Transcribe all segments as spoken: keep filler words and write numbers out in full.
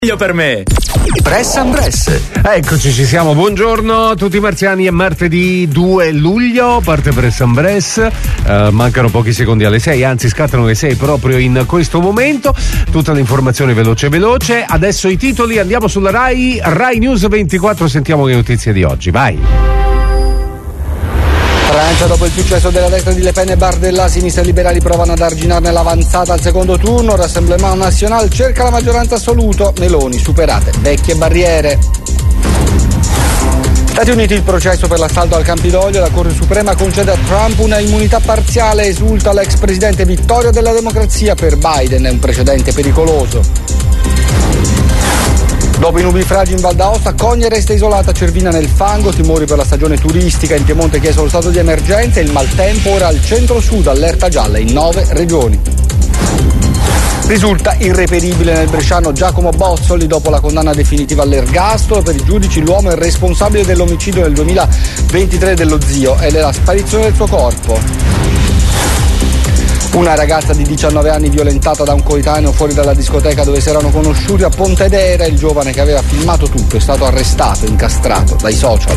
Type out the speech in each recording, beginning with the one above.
Io per me. Press and Press. Eccoci, ci siamo. Buongiorno a tutti i marziani. È martedì due luglio, parte Press and Press. Uh, mancano pochi secondi alle sei, anzi scattano le sei proprio in questo momento. Tutta l'informazione veloce veloce. Adesso i titoli, andiamo sulla Rai, Rai News ventiquattro, sentiamo le notizie di oggi. Vai. Francia, dopo il successo della destra di Le Pen e Bardella, sinistra e liberali provano ad arginarne l'avanzata al secondo turno. Rassemblement National cerca la maggioranza assoluta. Meloni, superate vecchie barriere. Stati Uniti, il processo per l'assalto al Campidoglio. La Corte Suprema concede a Trump una immunità parziale. Esulta l'ex presidente, vittoria della democrazia per Biden, è un precedente pericoloso. Dopo i nubifragi in Val d'Aosta, Cogne resta isolata, Cervina nel fango, timori per la stagione turistica, in Piemonte chiesto lo stato di emergenza, il maltempo ora al centro-sud, allerta gialla in nove regioni. Risulta irreperibile nel bresciano Giacomo Bozzoli dopo la condanna definitiva all'ergastolo. Per i giudici l'uomo è responsabile dell'omicidio nel duemilaventitré dello zio e della sparizione del suo corpo. Una ragazza di diciannove anni violentata da un coetaneo fuori dalla discoteca dove si erano conosciuti a Pontedera. Il giovane che aveva filmato tutto è stato arrestato, incastrato dai social.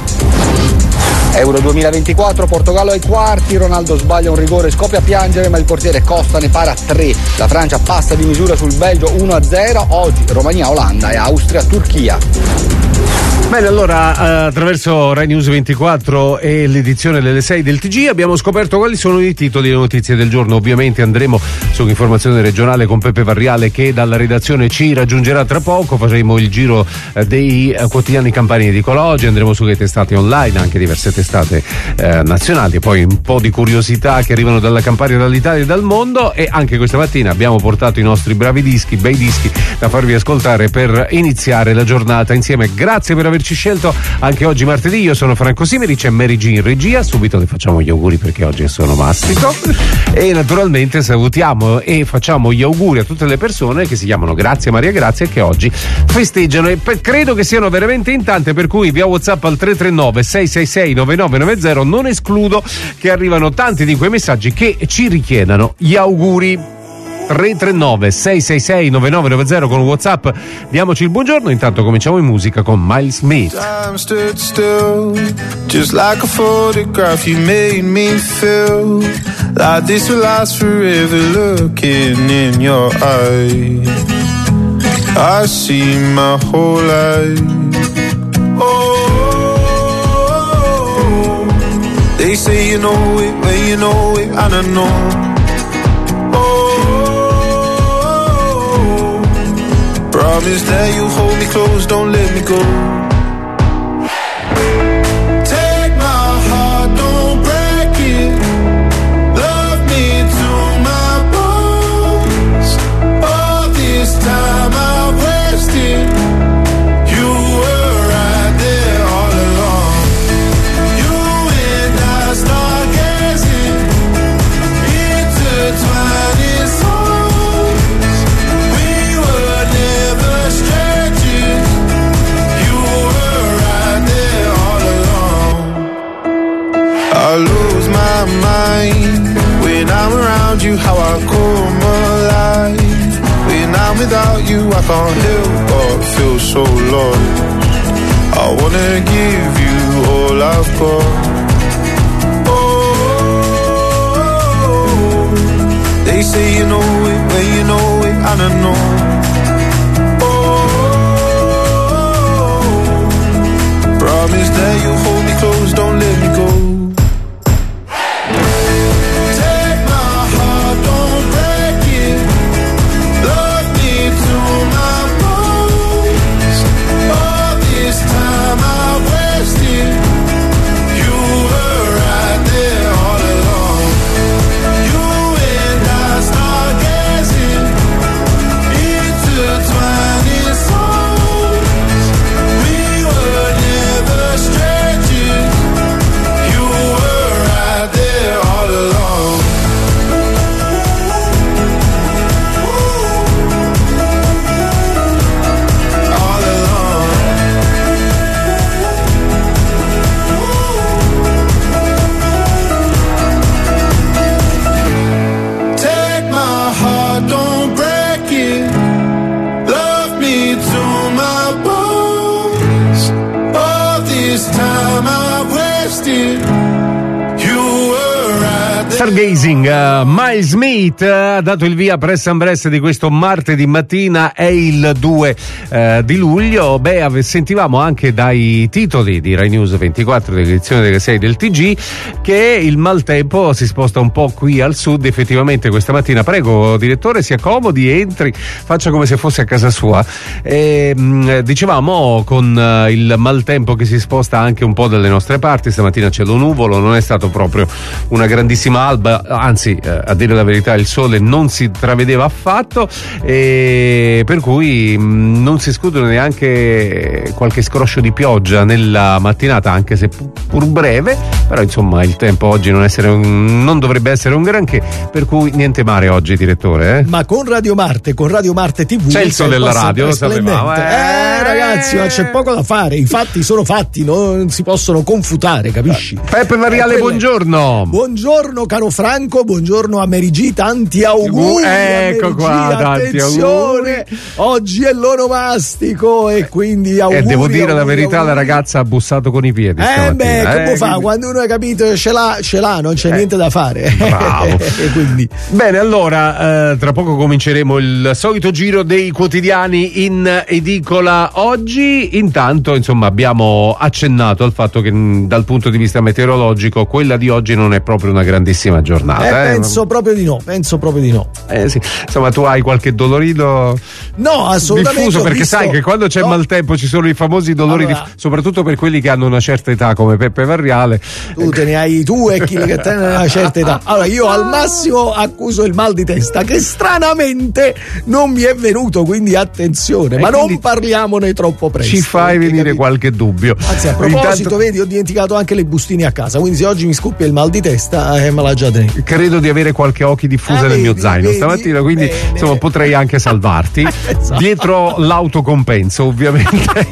Euro duemilaventiquattro, Portogallo ai quarti, Ronaldo sbaglia un rigore, scoppia a piangere ma il portiere Costa ne para tre. La Francia passa di misura sul Belgio uno a zero, oggi Romania-Olanda e Austria-Turchia. Bene, allora attraverso Rai News ventiquattro e l'edizione delle sei del T G abbiamo scoperto quali sono i titoli e le notizie del giorno. Ovviamente andremo sull'informazione regionale con Peppe Varriale che dalla redazione ci raggiungerà tra poco. Faremo il giro dei quotidiani campani edicologi, andremo sulle testate online, anche diverse testate eh, nazionali, poi un po' di curiosità che arrivano dalla Campania, dall'Italia e dal mondo. E anche questa mattina abbiamo portato i nostri bravi dischi, bei dischi da farvi ascoltare per iniziare la giornata insieme. Grazie per averci scelto anche oggi martedì. Io sono Franco Simeri, c'è Mary G in regia, subito le facciamo gli auguri perché oggi sono mastico e naturalmente salutiamo e facciamo gli auguri a tutte le persone che si chiamano Grazia, Maria Grazia e che oggi festeggiano, e per, credo che siano veramente in tante, per cui via WhatsApp al tre tre nove sei sei sei nove nove nove zero non escludo che arrivano tanti di quei messaggi che ci richiedano gli auguri. Tre tre nove sei sei sei nove nove nove zero con WhatsApp, diamoci il buongiorno. Intanto cominciamo in musica con Miles Smith. Time stood still, just like a photograph. You made me feel like this will last forever. Looking in your eyes, I see my whole life. Oh, they say you know it, when you know it, and I know. Promise that you hold me close, don't let me go. Take my heart, don't break it. Love me to my bones. All this time I've wasted. You were right there all along. You and I stargazing, intertwining souls. We were never strangers. You were right there all along. I lose my mind when I'm around you, how I come alive. When I'm without you, I can't help but feel so lost. I wanna give you all I've got. Oh, they say you know it, when you know it, and I know. Promise that you hold me close, don't let me go. Take my heart, don't break it. Love me to my bones. All this time I wasted. You were right there all along. You and I stargazing, intertwining time I wasted. You were right there. Stargazing, uh, Miles Smith uh, ha dato il via Press and Press di questo martedì mattina, è il due uh, di luglio. Beh, ave- sentivamo anche dai titoli di Rai News ventiquattro, dell'edizione delle sei del T G, che il maltempo si sposta un po' qui al sud. Effettivamente questa mattina, prego direttore, si accomodi, entri, faccia come se fosse a casa sua. E, mh, dicevamo con uh, il maltempo che si sposta anche un po' dalle nostre parti, stamattina cielo nuvolo, non è stato proprio una grandissima alba, anzi eh, a dire la verità il sole non si intravedeva affatto, e per cui mh, non si escludono neanche qualche scroscio di pioggia nella mattinata, anche se pu- pur breve, però insomma il tempo oggi non, essere un, non dovrebbe essere un granché, per cui niente mare oggi, direttore, eh? Ma con Radio Marte, con Radio Marte tivù c'è il sole della radio, lo sapevamo, eh, eh ragazzi, ma c'è poco da fare, i fatti sono fatti, non si possono confutare, capisci? Peppe Variale, eh, buongiorno. Buongiorno caro Franco, buongiorno a Mary G, tanti auguri. Ecco Mary G, qua, tanti attenzione, oggi è l'onomastico e quindi auguri. E eh, devo dire auguri, la verità, auguri. la ragazza ha bussato con i piedi. Eh beh, che eh, può fare? quindi... Quando uno ha capito ce l'ha, ce l'ha, non c'è eh, niente da fare. Bravo. E quindi. Bene, allora, eh, tra poco cominceremo il solito giro dei quotidiani in edicola oggi. Intanto, insomma, abbiamo accennato al fatto che mh, dal punto di vista meteorologico quella di oggi non è proprio una grandissima giornata. Eh, eh? penso proprio di no, penso proprio di no. Eh, sì. Insomma, tu hai qualche dolorino No, assolutamente. diffuso, perché visto... sai che quando c'è no. maltempo ci sono i famosi dolori, Allora, di... soprattutto per quelli che hanno una certa età come Peppe Varriale. Tu te ne hai tu e chi che te ne hai una certa età. Allora, io al massimo accuso il mal di testa, che stranamente non mi è venuto, quindi attenzione, E ma quindi non parliamone troppo presto. Ci fai perché, venire capito? qualche dubbio. Anzi, a proposito, Intanto... vedi, ho dimenticato anche le bustine a casa, quindi se oggi mi scoppia il mal di testa, eh, me la già tenuto. Credo di avere qualche occhi diffusa Ah, nel mio vedi, zaino vedi? stamattina, quindi Bene. insomma potrei anche salvarti. Esatto. Dietro l'autocompenso, ovviamente.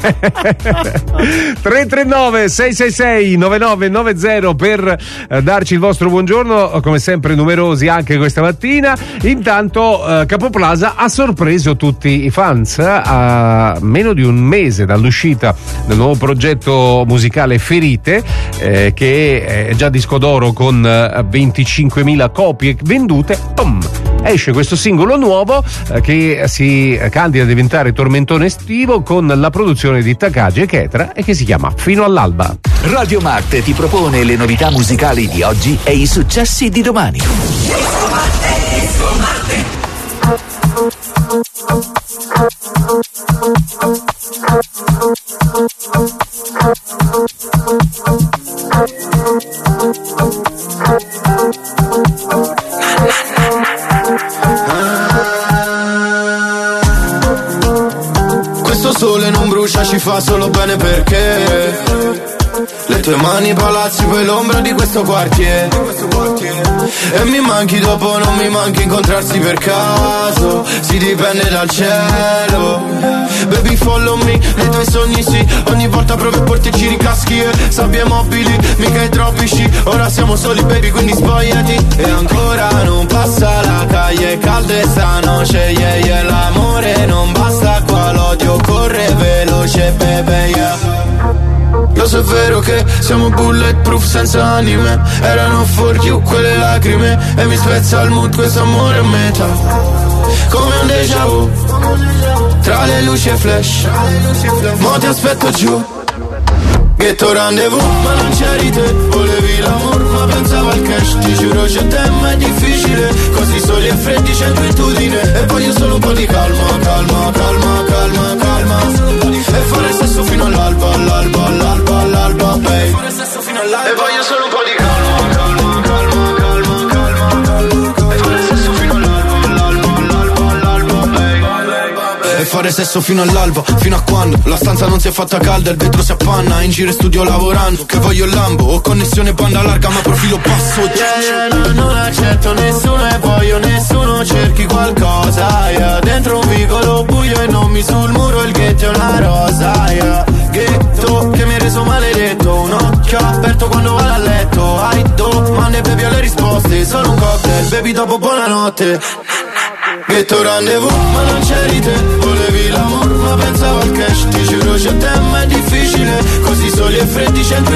tre tre nove sei sei sei nove nove nove zero per eh, darci il vostro buongiorno, come sempre numerosi anche questa mattina. Intanto eh, Capoplaza ha sorpreso tutti i fans a meno di un mese dall'uscita del nuovo progetto musicale Ferite, eh, che è già disco d'oro con eh, venticinquemila copie vendute. Pum! Esce questo singolo nuovo eh, che si candida a diventare tormentone estivo con la produzione di Takagi e Ketra e che si chiama Fino all'alba. Radio Marte ti propone le novità musicali di oggi e i successi di domani. Questo sole non brucia, ci fa solo bene perché le tue mani palazzi, poi l'ombra di questo quartiere. E mi manchi dopo, non mi manchi incontrarsi per caso. Si dipende dal cielo. Baby follow me, nei tuoi sogni sì. Ogni volta provo a portarci ricaschi e sabbie mobili, mica i tropici. Ora siamo soli baby, quindi spogliati. E ancora non passa la calle, calde stanoce, yeah, yeah. L'amore non basta qua, l'odio corre veloce, baby, yeah. Lo so è vero che siamo bulletproof senza anime. Erano for you quelle lacrime. E mi spezza il mood questo amore a metà, come un déjà vu. Tra le luci e flash, mo ti aspetto giù. Ghetto rendezvous, ma non c'eri te. Volevi l'amore, ma pensavo al cash. Ti giuro c'è te, ma è difficile. Così soli e freddi c'è inquietudine. E voglio solo un po' di calma, calma, calma, calma, calma. E fare sesso fino all'alba, all'alba, all'alba, all'alba, babe. Fare sesso fino all'alba. E voglio solo un po' di calma, calma, calma, calma, calma, calma. E fare sesso fino all'alba, all'alba, all'alba, all'alba, babe. E fare sesso fino all'alba, fino a quando la stanza non si è fatta calda, il vetro si appanna, in giro e studio lavorando. Che voglio il Lambo, ho connessione banda larga ma profilo basso. Yeah, yeah, no, non accetto nessuno e voglio nessuno, cerchi qualcosa, yeah. Dentro un vicolo buio e nomi sul muro, il ghetto è una rosa, yeah. Ghetto che mi hai reso maledetto, un occhio aperto quando vado a letto. Hai domande bevi alle risposte, solo un cocktail, bevi dopo buonanotte. Ghetto rendezvous, ma non c'eri te. Volevi l'amore, ma pensavo al cash. Ti giuro c'è te, ma è difficile. Così soli e freddi c'è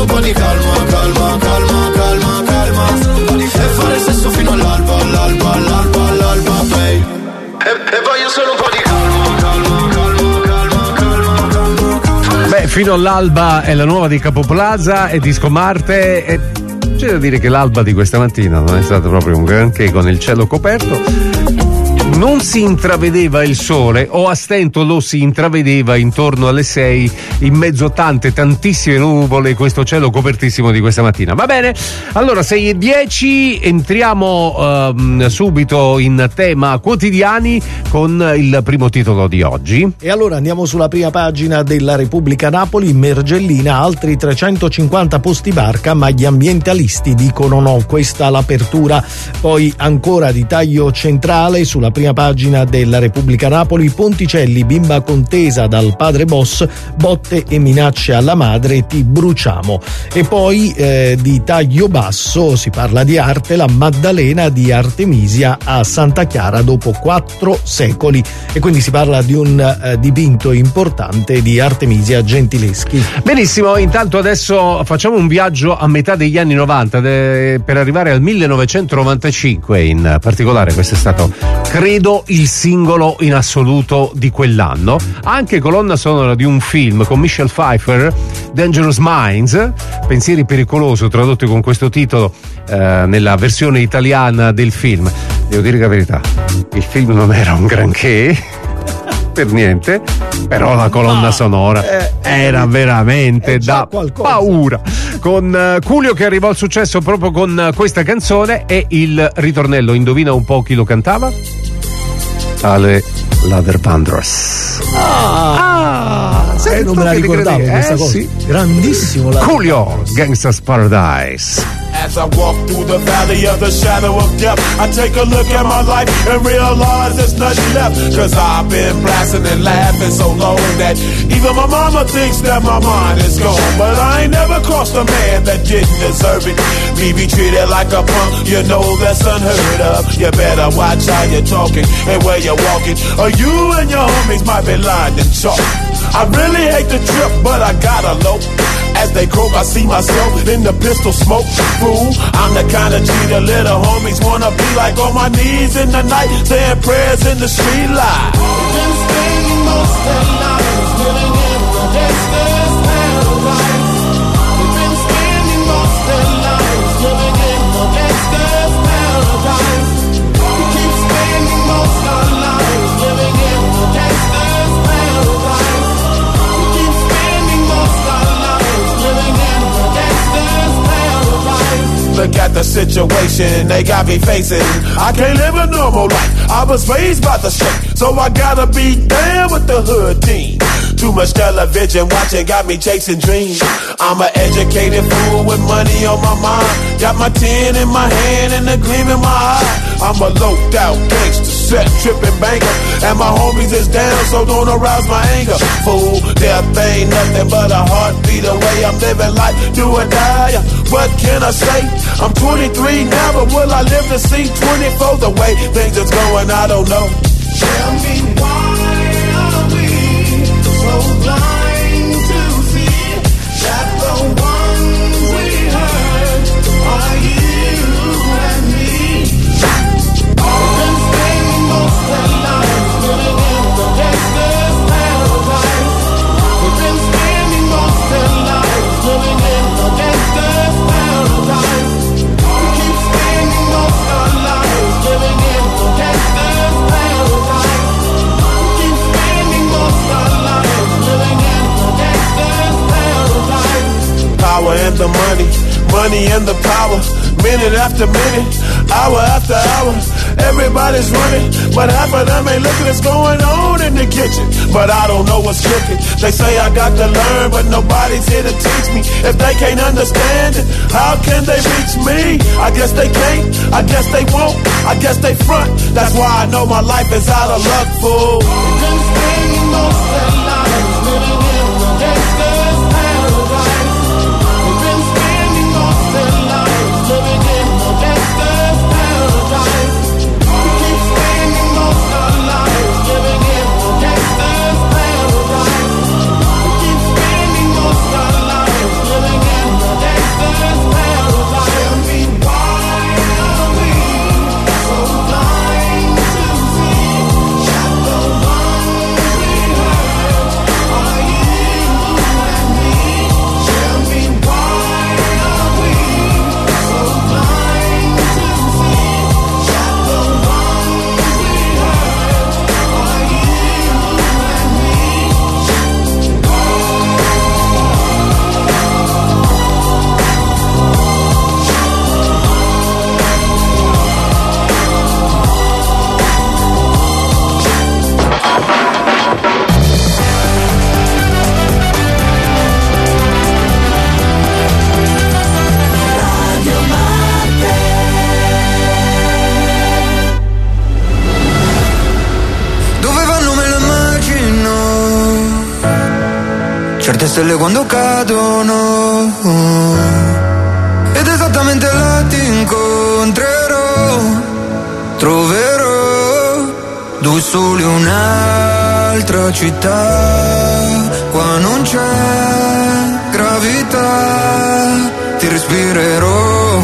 un po' di calma, calma, calma, calma, calma. E fare sesso fino all'alba, all'alba, all'alba, all'alba, babe. E, e voglio solo un po' di calma, calma, calma, calma, calma, calma, calma. Beh, fino all'alba è la nuova di Capo Plaza e Disco Marte e c'è da dire che l'alba di questa mattina non è stato proprio un granché con il cielo coperto. Non si intravedeva il sole, o a stento lo si intravedeva intorno alle sei, in mezzo a tante, tantissime nuvole, questo cielo copertissimo di questa mattina. Va bene? Allora, sei e dieci, entriamo um, subito in tema quotidiani con il primo titolo di oggi. E allora andiamo sulla prima pagina della Repubblica. Napoli, Mergellina, altri trecentocinquanta posti barca, ma gli ambientalisti dicono no. Questa l'apertura. Poi ancora di taglio centrale sulla prima pagina della Repubblica. Napoli, Ponticelli, bimba contesa dal padre boss, botte e minacce alla madre, ti bruciamo. E poi eh, di taglio basso si parla di arte, la Maddalena di Artemisia a Santa Chiara dopo quattro secoli, e quindi si parla di un eh, dipinto importante di Artemisia Gentileschi. Benissimo, intanto adesso facciamo un viaggio a metà degli anni novanta de- per arrivare al millenovecentonovantacinque in particolare. Questo è stato, credo, il singolo in assoluto di quell'anno, anche colonna sonora di un film con Michelle Pfeiffer, Dangerous Minds, pensieri pericoloso, tradotto con questo titolo eh, nella versione italiana del film. Devo dire la verità, il film non era un granché per niente, però la colonna sonora eh, era veramente da qualcosa. Paura, con uh, Coolio che arrivò al successo proprio con uh, questa canzone, e il ritornello, indovina un po' chi lo cantava? Ale Lather Vandross. Ah, ah sai che non me la ricordavo eh, questa cosa. Sì. Grandissimo la Coolio, Gangsta's Paradise. As I walk through the valley of the shadow of death, I take a look at my life and realize there's nothing left. Cause I've been blasting and laughing so long that even my mama thinks that my mind is gone. But I ain't never crossed a man that didn't deserve it. Me be treated like a punk, you know that's unheard of. You better watch how you're talking and where you're walking, or you and your homies might be lined in chalk. I really hate the trip, but I gotta low. As they croak, I see myself in the pistol smoke. Fool, I'm the kind of G the little homies wanna be like, on my knees in the night, saying prayers in the street light. We've been spending most of our lives living in the gangster's paradise. We've been spending most of our lives living in the gangster's paradise. We keep spending most of our lives living in the gangster's paradise. We keep spending most of our lives living in the gangster's paradise. Look at the situation they got me facing. I can't live a normal life. I was raised by the street, so I gotta be down with the hood team. Too much television watching got me chasing dreams. I'm an educated fool with money on my mind. Got my tin in my hand and a gleam in my eye. I'm a loped out gangster, set tripping banker, and my homies is down, so don't arouse my anger. Fool, death ain't nothing but a heartbeat away. I'm living life, do or die. What can I say? I'm twenty-three now, but will I live to see twenty-four? The way things is going, I don't know. Tell me why are we so blind to see that the ones we hurt are you and me? We've been spending most of our lives living in the gangster's paradise. We've been spending most of our lives living in the gangster's paradise. We keep spending most of our lives living in the gangster's paradise. We keep spending most of our lives living in the gangster's paradise. Power and the money, money and the power. Minute after minute, hour after hour, everybody's running, but half of them ain't looking what's going on in the kitchen. But I don't know what's cooking. They say I got to learn, but nobody's here to teach me. If they can't understand it, how can they reach me? I guess they can't, I guess they won't, I guess they front. That's why I know my life is out of luck, fool. We've been spending most of our lives living in the gangster's paradise. We've been spending most of our lives living in the gangster's paradise. We keep spending most of our lives living in the gangster's paradise. We keep spending most of our lives living in the stelle quando cadono. Ed esattamente là ti incontrerò, troverò due soli un'altra città. Qua non c'è gravità, ti respirerò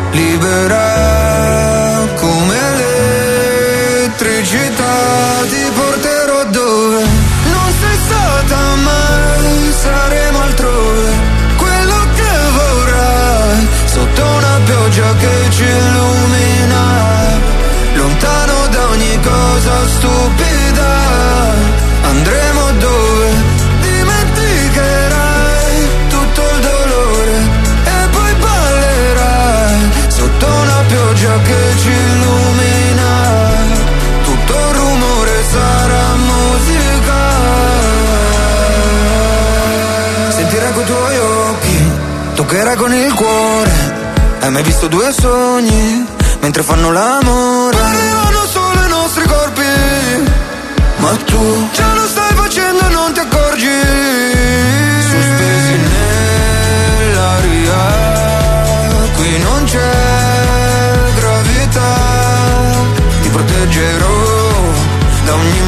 libera come elettricità. Ti porterò dove non sei stata mai, saremo altrove, quello che vorrai, sotto una pioggia che ci illumina, lontano da ogni cosa stupida. Andremo dove dimenticherai tutto il dolore e poi ballerai sotto una pioggia che ci illumina, tutto il rumore sarà musica. Sentirai coi tuoi occhi, toccherai con il cuore. Hai mai visto due sogni mentre fanno l'amore? Parevano solo i nostri corpi, ma tu già lo stai facendo e non ti accorgi. Sospesi nell'aria, qui non c'è gravità. Ti proteggerò da ogni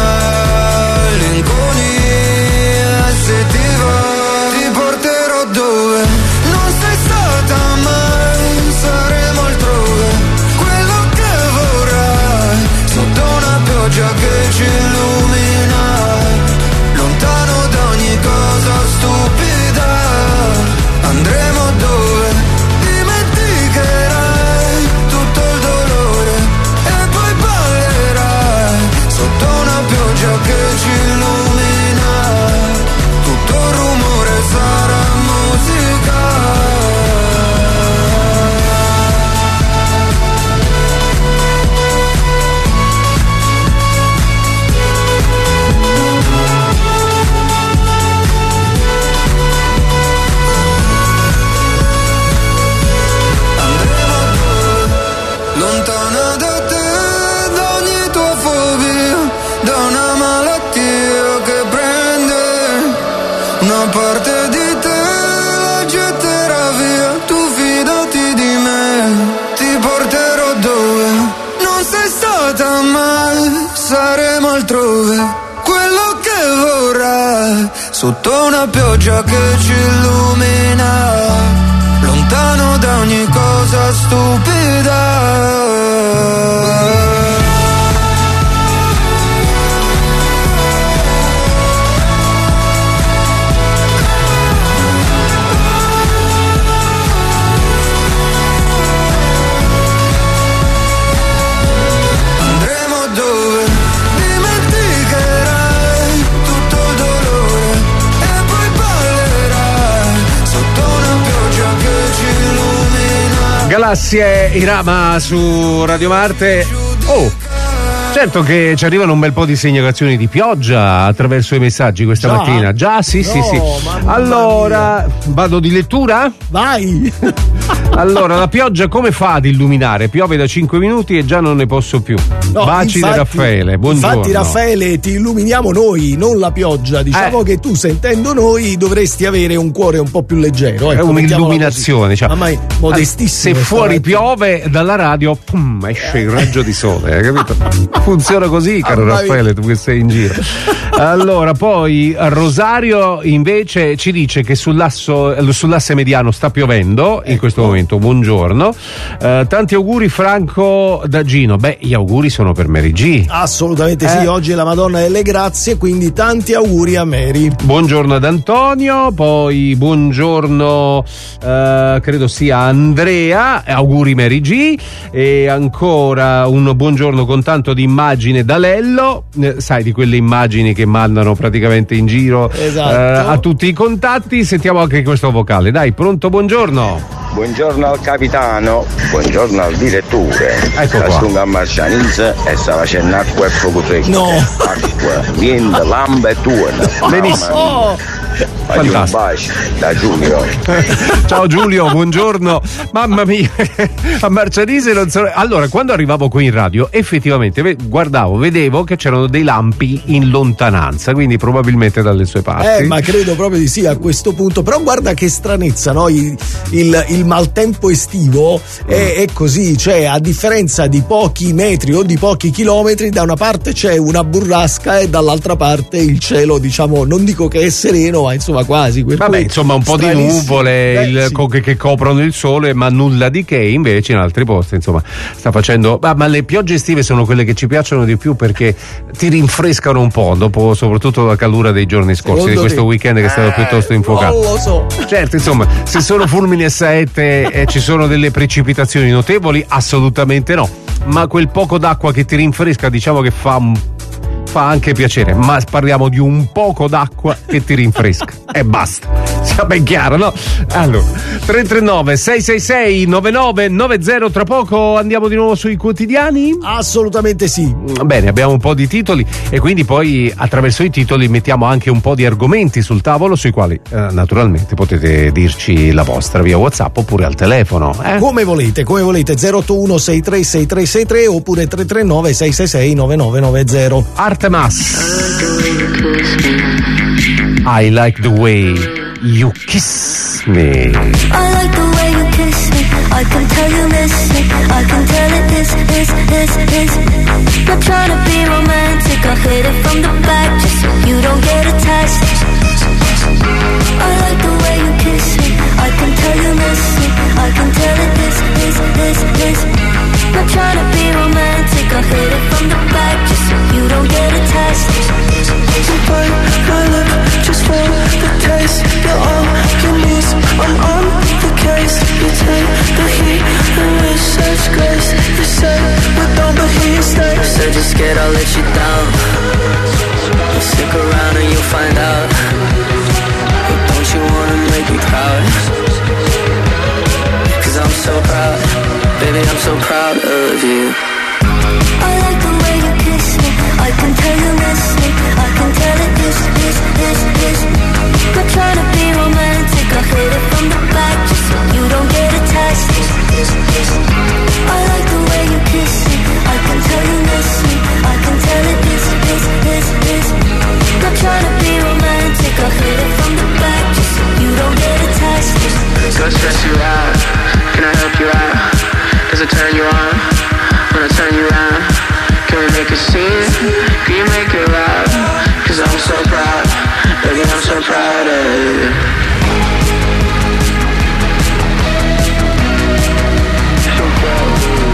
malinconia. Se ti va, ti porterò dove non sei stata mai, saremo altrove, quello che vorrai, sotto una pioggia che ci illumina, lontano da ogni cosa stupida. Andremo dove dimenticherai tutto il dolore e poi ballerai sotto una pioggia che ci illumina, tutto il rumore sarà musica. Lontana da te, da ogni tua fobia, da una malattia che prende una parte di te, la getterà via. Tu fidati di me, ti porterò dove non sei stata mai, saremo altrove, quello che vorrai, sotto una pioggia che ci illumina, lontano da ogni cosa stupida. Andremo dove dimenticherai tutto il dolore e poi ballerai sotto una pioggia che ci illumina. Galassie Irama su Radio Marte. Oh, certo che ci arrivano un bel po' di segnalazioni di pioggia attraverso i messaggi questa Già? mattina. Già, sì, sì, No, sì. mamma Allora, vado di lettura? Vai! Allora, la pioggia come fa ad illuminare? Piove da cinque minuti e già non ne posso più. No, Baci infatti- da Raffaele, buongiorno. Infatti, Raffaele, ti illuminiamo noi, non la pioggia. Diciamo Eh. che tu, sentendo noi, dovresti avere un cuore un po' più leggero. È Ecco, un'illuminazione, cioè, Mamma mia, modestissimo. se fuori stamattina. piove dalla radio, pum, esce il raggio di sole, hai capito? Funziona così, caro Mamma mia. Raffaele, tu che sei in giro. Allora, poi Rosario invece ci dice che sull'asso, sull'asse mediano sta piovendo in questo momento. Buongiorno. Eh, tanti auguri Franco da Gino. Beh, gli auguri sono per Mary G. Assolutamente sì, Eh. oggi è la Madonna delle Grazie, quindi tanti auguri a Mary. Buongiorno ad Antonio, poi buongiorno eh, credo sia Andrea, auguri Mary G, e ancora un buongiorno con tanto di immagine da Lello, eh, sai, di quelle immagini che mandano praticamente in giro Esatto. eh, a tutti i contatti. Sentiamo anche questo vocale, dai, pronto, buongiorno. Buongiorno al capitano, buongiorno al direttore. Ecco La qua. stunga a Marcianese e sta facendo acqua e fuoco secco. No. Acqua, niente, lamba e tuona. Benissimo. Oh, Fagli un bacio da Giulio. Ciao Giulio, buongiorno. Mamma mia, a Marcianise non so. Allora, quando arrivavo qui in radio, effettivamente guardavo, vedevo che c'erano dei lampi in lontananza, quindi probabilmente dalle sue parti. Eh, ma credo proprio di sì a questo punto. Però guarda che stranezza, no? Il, il, il maltempo estivo è, è così, cioè a differenza di pochi metri o di pochi chilometri, da una parte c'è una burrasca e dall'altra parte il cielo, diciamo, non dico che è sereno, ma insomma quasi. Vabbè, insomma, un po' di nuvole Beh, il, sì. co- che, che coprono il sole, ma nulla di che. Invece in altri posti, insomma, sta facendo. Ma, ma le piogge estive sono quelle che ci piacciono di più perché ti rinfrescano un po', dopo soprattutto la calura dei giorni scorsi, Secondo di questo te? weekend che è stato Eh, piuttosto infuocato. Non lo so. Certo, insomma, se sono fulmini e saette e ci sono delle precipitazioni notevoli, assolutamente no. Ma quel poco d'acqua che ti rinfresca, diciamo che fa un fa anche piacere, ma parliamo di un poco d'acqua che ti rinfresca e basta, sia ben chiaro, no? Allora, tre tre nove sei sei sei nove nove nove zero, tra poco andiamo di nuovo sui quotidiani? Assolutamente sì. Bene, abbiamo un po' di titoli e quindi poi attraverso i titoli mettiamo anche un po' di argomenti sul tavolo sui quali eh, naturalmente potete dirci la vostra via WhatsApp oppure al telefono, eh? Come volete, come volete, zero otto uno sei tre sei tre sei tre oppure tre tre nove sei sei sei nove nove nove zero. Artemas, I like the way you kiss me. I like the way you kiss me. I can tell you miss me. I can tell it is, is, is, is. Not trying to be romantic. I hit it from the back just so you don't get attached. I like the way you kiss me. I can tell you miss me. I can tell it is, is, is, is. Not trying to be romantic. I hit it from the back just so you don't get attached. To bite my lip just for the taste. You're all you need. I'm on the case. You take the heat and with such grace. You say we don't, but here you stay. You said you're scared I'll let you down. Well, stick around and you'll find out. But don't you wanna make me proud? Cause I'm so proud. Baby, I'm so proud of you. I like the way you kiss me. I can tell you miss me. I can tell it is, is, is, is. Not trying to be romantic. I hit it from the back just so you don't get attached. I like the way you kiss me. I can tell you miss me. I can tell it is, is, is, is. Not trying to be romantic. I hit it from the back just so you don't get attached. Go stress you out. Can I help you out? Does it turn you on? When I turn you around, can we make a scene? Can you make it loud? Cause I'm so proud, baby, I'm so proud of you. So proud of you.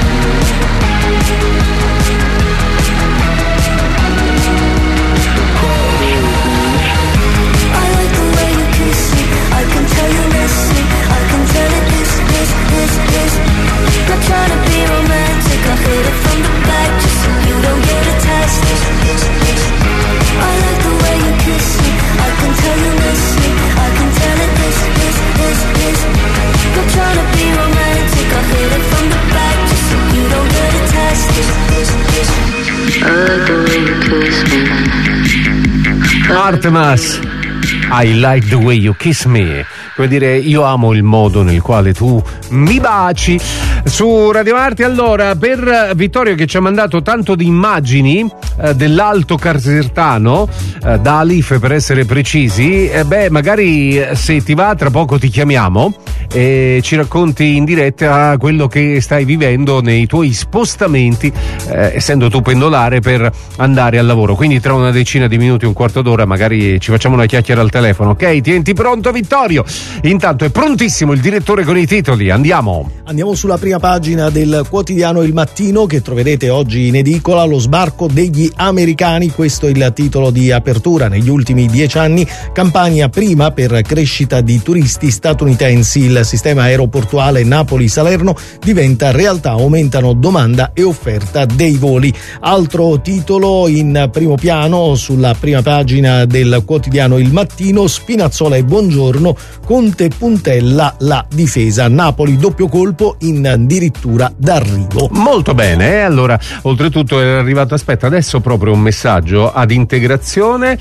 So proud of you. I like the way you kiss me. I can tell you miss me. I can tell it is, is, is, is. Not trying to be romantic. I hit it from the back just so you don't get attached. I like the way you kiss me. I can tell you miss me. I can tell it is, is, is, is. Not trying to be romantic. I hit it from the back just so you don't get attached. I like the way you kiss me. Artemas, I like the way you kiss me. Come dire, io amo il modo nel quale tu mi baci. Su Radio Arte, allora, per Vittorio che ci ha mandato tanto di immagini eh, dell'Alto Casertano, eh, da Alife per essere precisi, eh, beh, magari se ti va tra poco ti chiamiamo e ci racconti in diretta quello che stai vivendo nei tuoi spostamenti, eh, essendo tu pendolare per andare al lavoro. Quindi tra una decina di minuti, un quarto d'ora, magari ci facciamo una chiacchiera al telefono, ok? Tienti pronto, Vittorio? Intanto è prontissimo il direttore con i titoli, andiamo. Andiamo sulla prima pagina del quotidiano Il Mattino, che troverete oggi in edicola. Lo sbarco degli americani, questo è il titolo di apertura. Negli ultimi dieci anni campagna prima per crescita di turisti statunitensi. Il sistema aeroportuale Napoli-Salerno diventa realtà, aumentano domanda e offerta dei voli. Altro titolo in primo piano sulla prima pagina del quotidiano Il Mattino: Spinazzola e Buongiorno, Conte puntella la difesa. Napoli doppio colpo in addirittura d'arrivo. Molto bene, eh? Allora, oltretutto è arrivato, aspetta, adesso proprio un messaggio ad integrazione,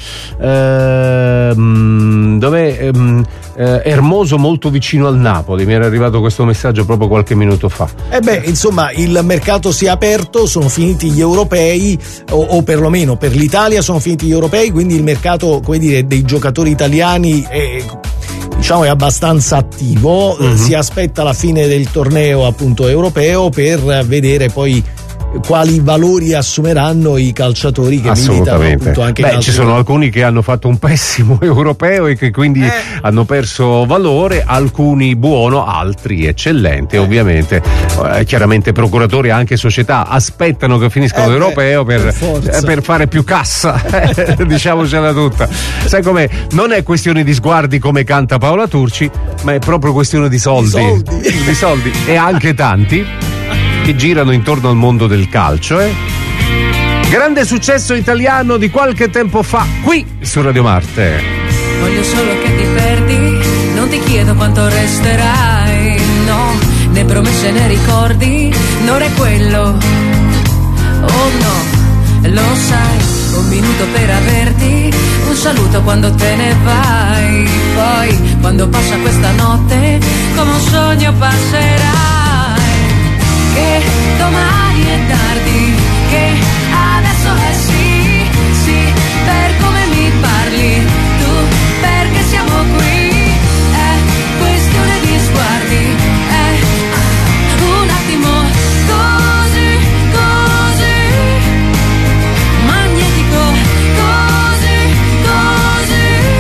ehm, dove ehm, eh, Ermoso molto vicino al Napoli, mi era arrivato questo messaggio proprio qualche minuto fa. E eh beh, insomma, il mercato si è aperto, sono finiti gli europei, o, o perlomeno per l'Italia sono finiti gli europei, quindi il mercato, come dire, dei giocatori italiani è, diciamo, è abbastanza attivo. Mm-hmm. Si aspetta la fine del torneo appunto europeo per vedere poi quali valori assumeranno i calciatori che militano appunto anche Beh, in ci sono alcuni che hanno fatto un pessimo europeo e che quindi eh. hanno perso valore, alcuni buono, altri eccellenti. Eh. Ovviamente eh, chiaramente procuratori e anche società aspettano che finiscano eh l'europeo per, per, per fare più cassa. Diciamocela tutta. Sai com'è? Non è questione di sguardi come canta Paola Turci, ma è proprio questione di soldi, di soldi, di soldi. E anche tanti che girano intorno al mondo del calcio, eh? Grande successo italiano di qualche tempo fa qui su Radio Marte. Voglio solo che ti perdi, non ti chiedo quanto resterai, no, né promesse né ricordi, non è quello, oh no, lo sai, un minuto per averti, un saluto quando te ne vai, poi quando passa questa notte, come un sogno passerai. Che domani è tardi, che adesso è sì, sì, per come mi parli, tu perché siamo qui, è questione di sguardi, è un attimo così, così, magnetico, così, così.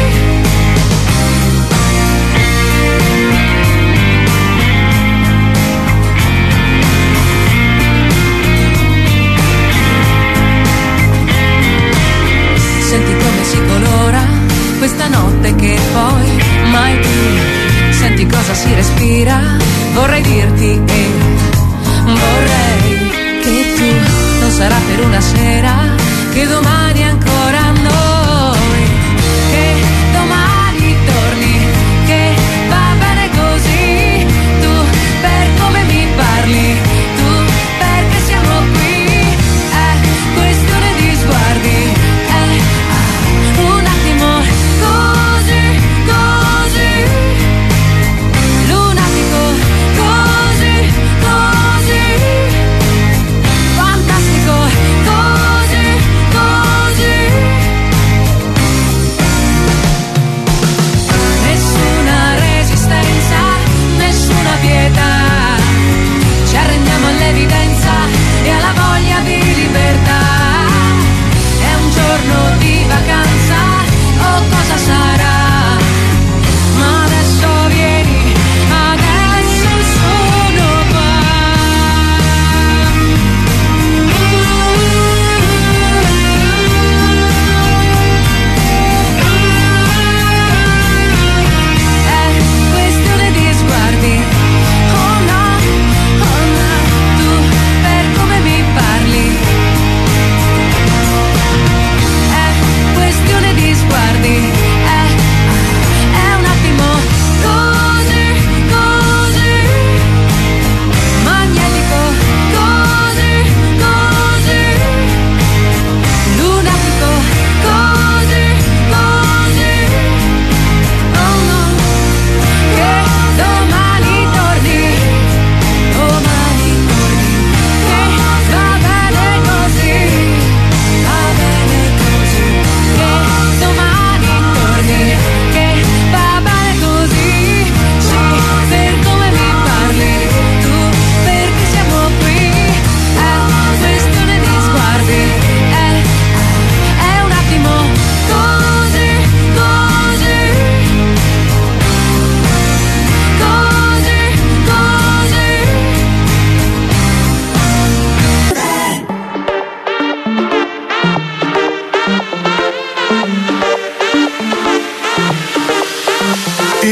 Senti come si colora questa notte che poi mai più. Senti cosa si respira, vorrei dirti e vorrei che tu non sarà per una sera, che domani ancora noi, che domani torni, che va bene così, tu per come mi parli, tu perché siamo qui, è questione di sguardi. Fantastico, così, così.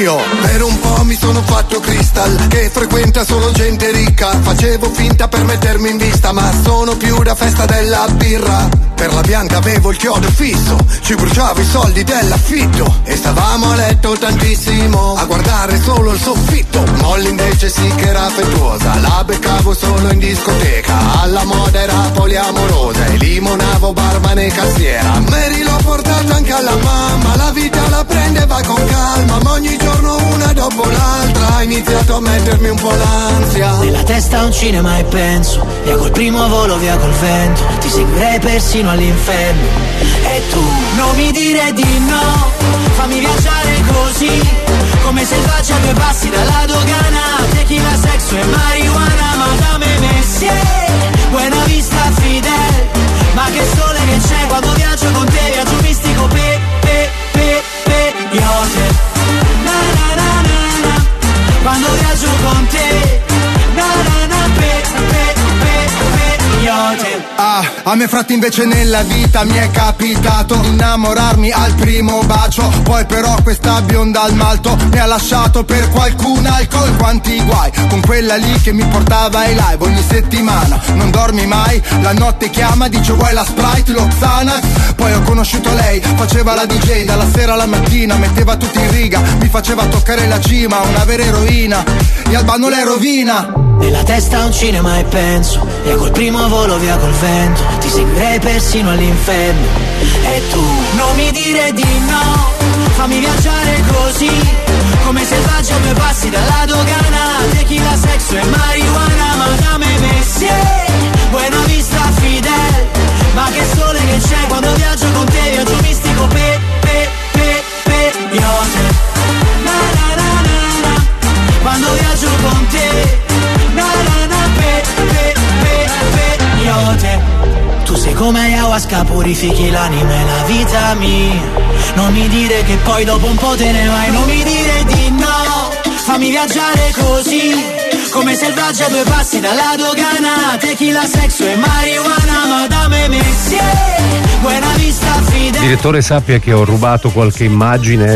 Io per un po' mi sono fatto crystal, che frequenta solo gente ricca. Facevo finta per mettermi in vista, ma sono più da festa della birra. Per la bianca avevo il chiodo fisso, ci bruciavo i soldi dell'affitto. E stavamo a letto tantissimo, a guardare solo il soffitto. Molly invece sì che era affettuosa, la beccavo solo in discoteca. Alla moda era poliamorosa e limonavo barman e cassiera. Mary l'ho portata anche alla mamma, la vita la prende, va con calma, ma ogni giorno una dopo l'altra ha iniziato a mettermi un po' l'ansia. Nella testa un cinema e penso, via col primo volo, via col vento, ti seguirei persino all'inferno. E tu non mi dire di no, fammi viaggiare così, come selvaggia a due passi dalla dogana. Tequila, sexo e marijuana, Madame Messier, Buena Vista, Fidel. Ma che sole che c'è quando viaggio con te, viaggio mistico, pe, pe, pe, pe, iote. Na na na na na, quando viaggio con te, na na na, pe, pe, pe, pe, iote. Ah, a me fratti invece nella vita mi è capitato innamorarmi al primo bacio. Poi però questa bionda al malto mi ha lasciato per qualcun alcol. Quanti guai con quella lì che mi portava ai live ogni settimana. Non dormi mai, la notte chiama, dice vuoi la Sprite, lo Xanax. Poi ho conosciuto lei, faceva la D J dalla sera alla mattina, metteva tutti in riga, mi faceva toccare la cima, una vera eroina, e Albano le rovina. Nella testa un cinema e penso, via col primo volo, via col vento, ti seguirei persino all'inferno. E tu non mi dire di no, fammi viaggiare così, come selvaggia a due passi dalla dogana. Tequila, sexo e marijuana, Madame Messier, Buena Vista, Fidel. Ma che sole che c'è quando viaggio con te, viaggio mistico, pe, pe, pe, pe, iote. Na na na na na, quando viaggio con te, na na na, pe, pe, pe, pe, iote. Tu sei come ayahuasca, purifichi l'anima e la vita mia. Non mi dire che poi dopo un po' te ne vai, non mi dire di no, fammi viaggiare così, come selvaggia a due passi dalla dogana. Tequila, sexo e marijuana, Madame Messier, Buena Vista, Fidel. Direttore, sappia che ho rubato qualche immagine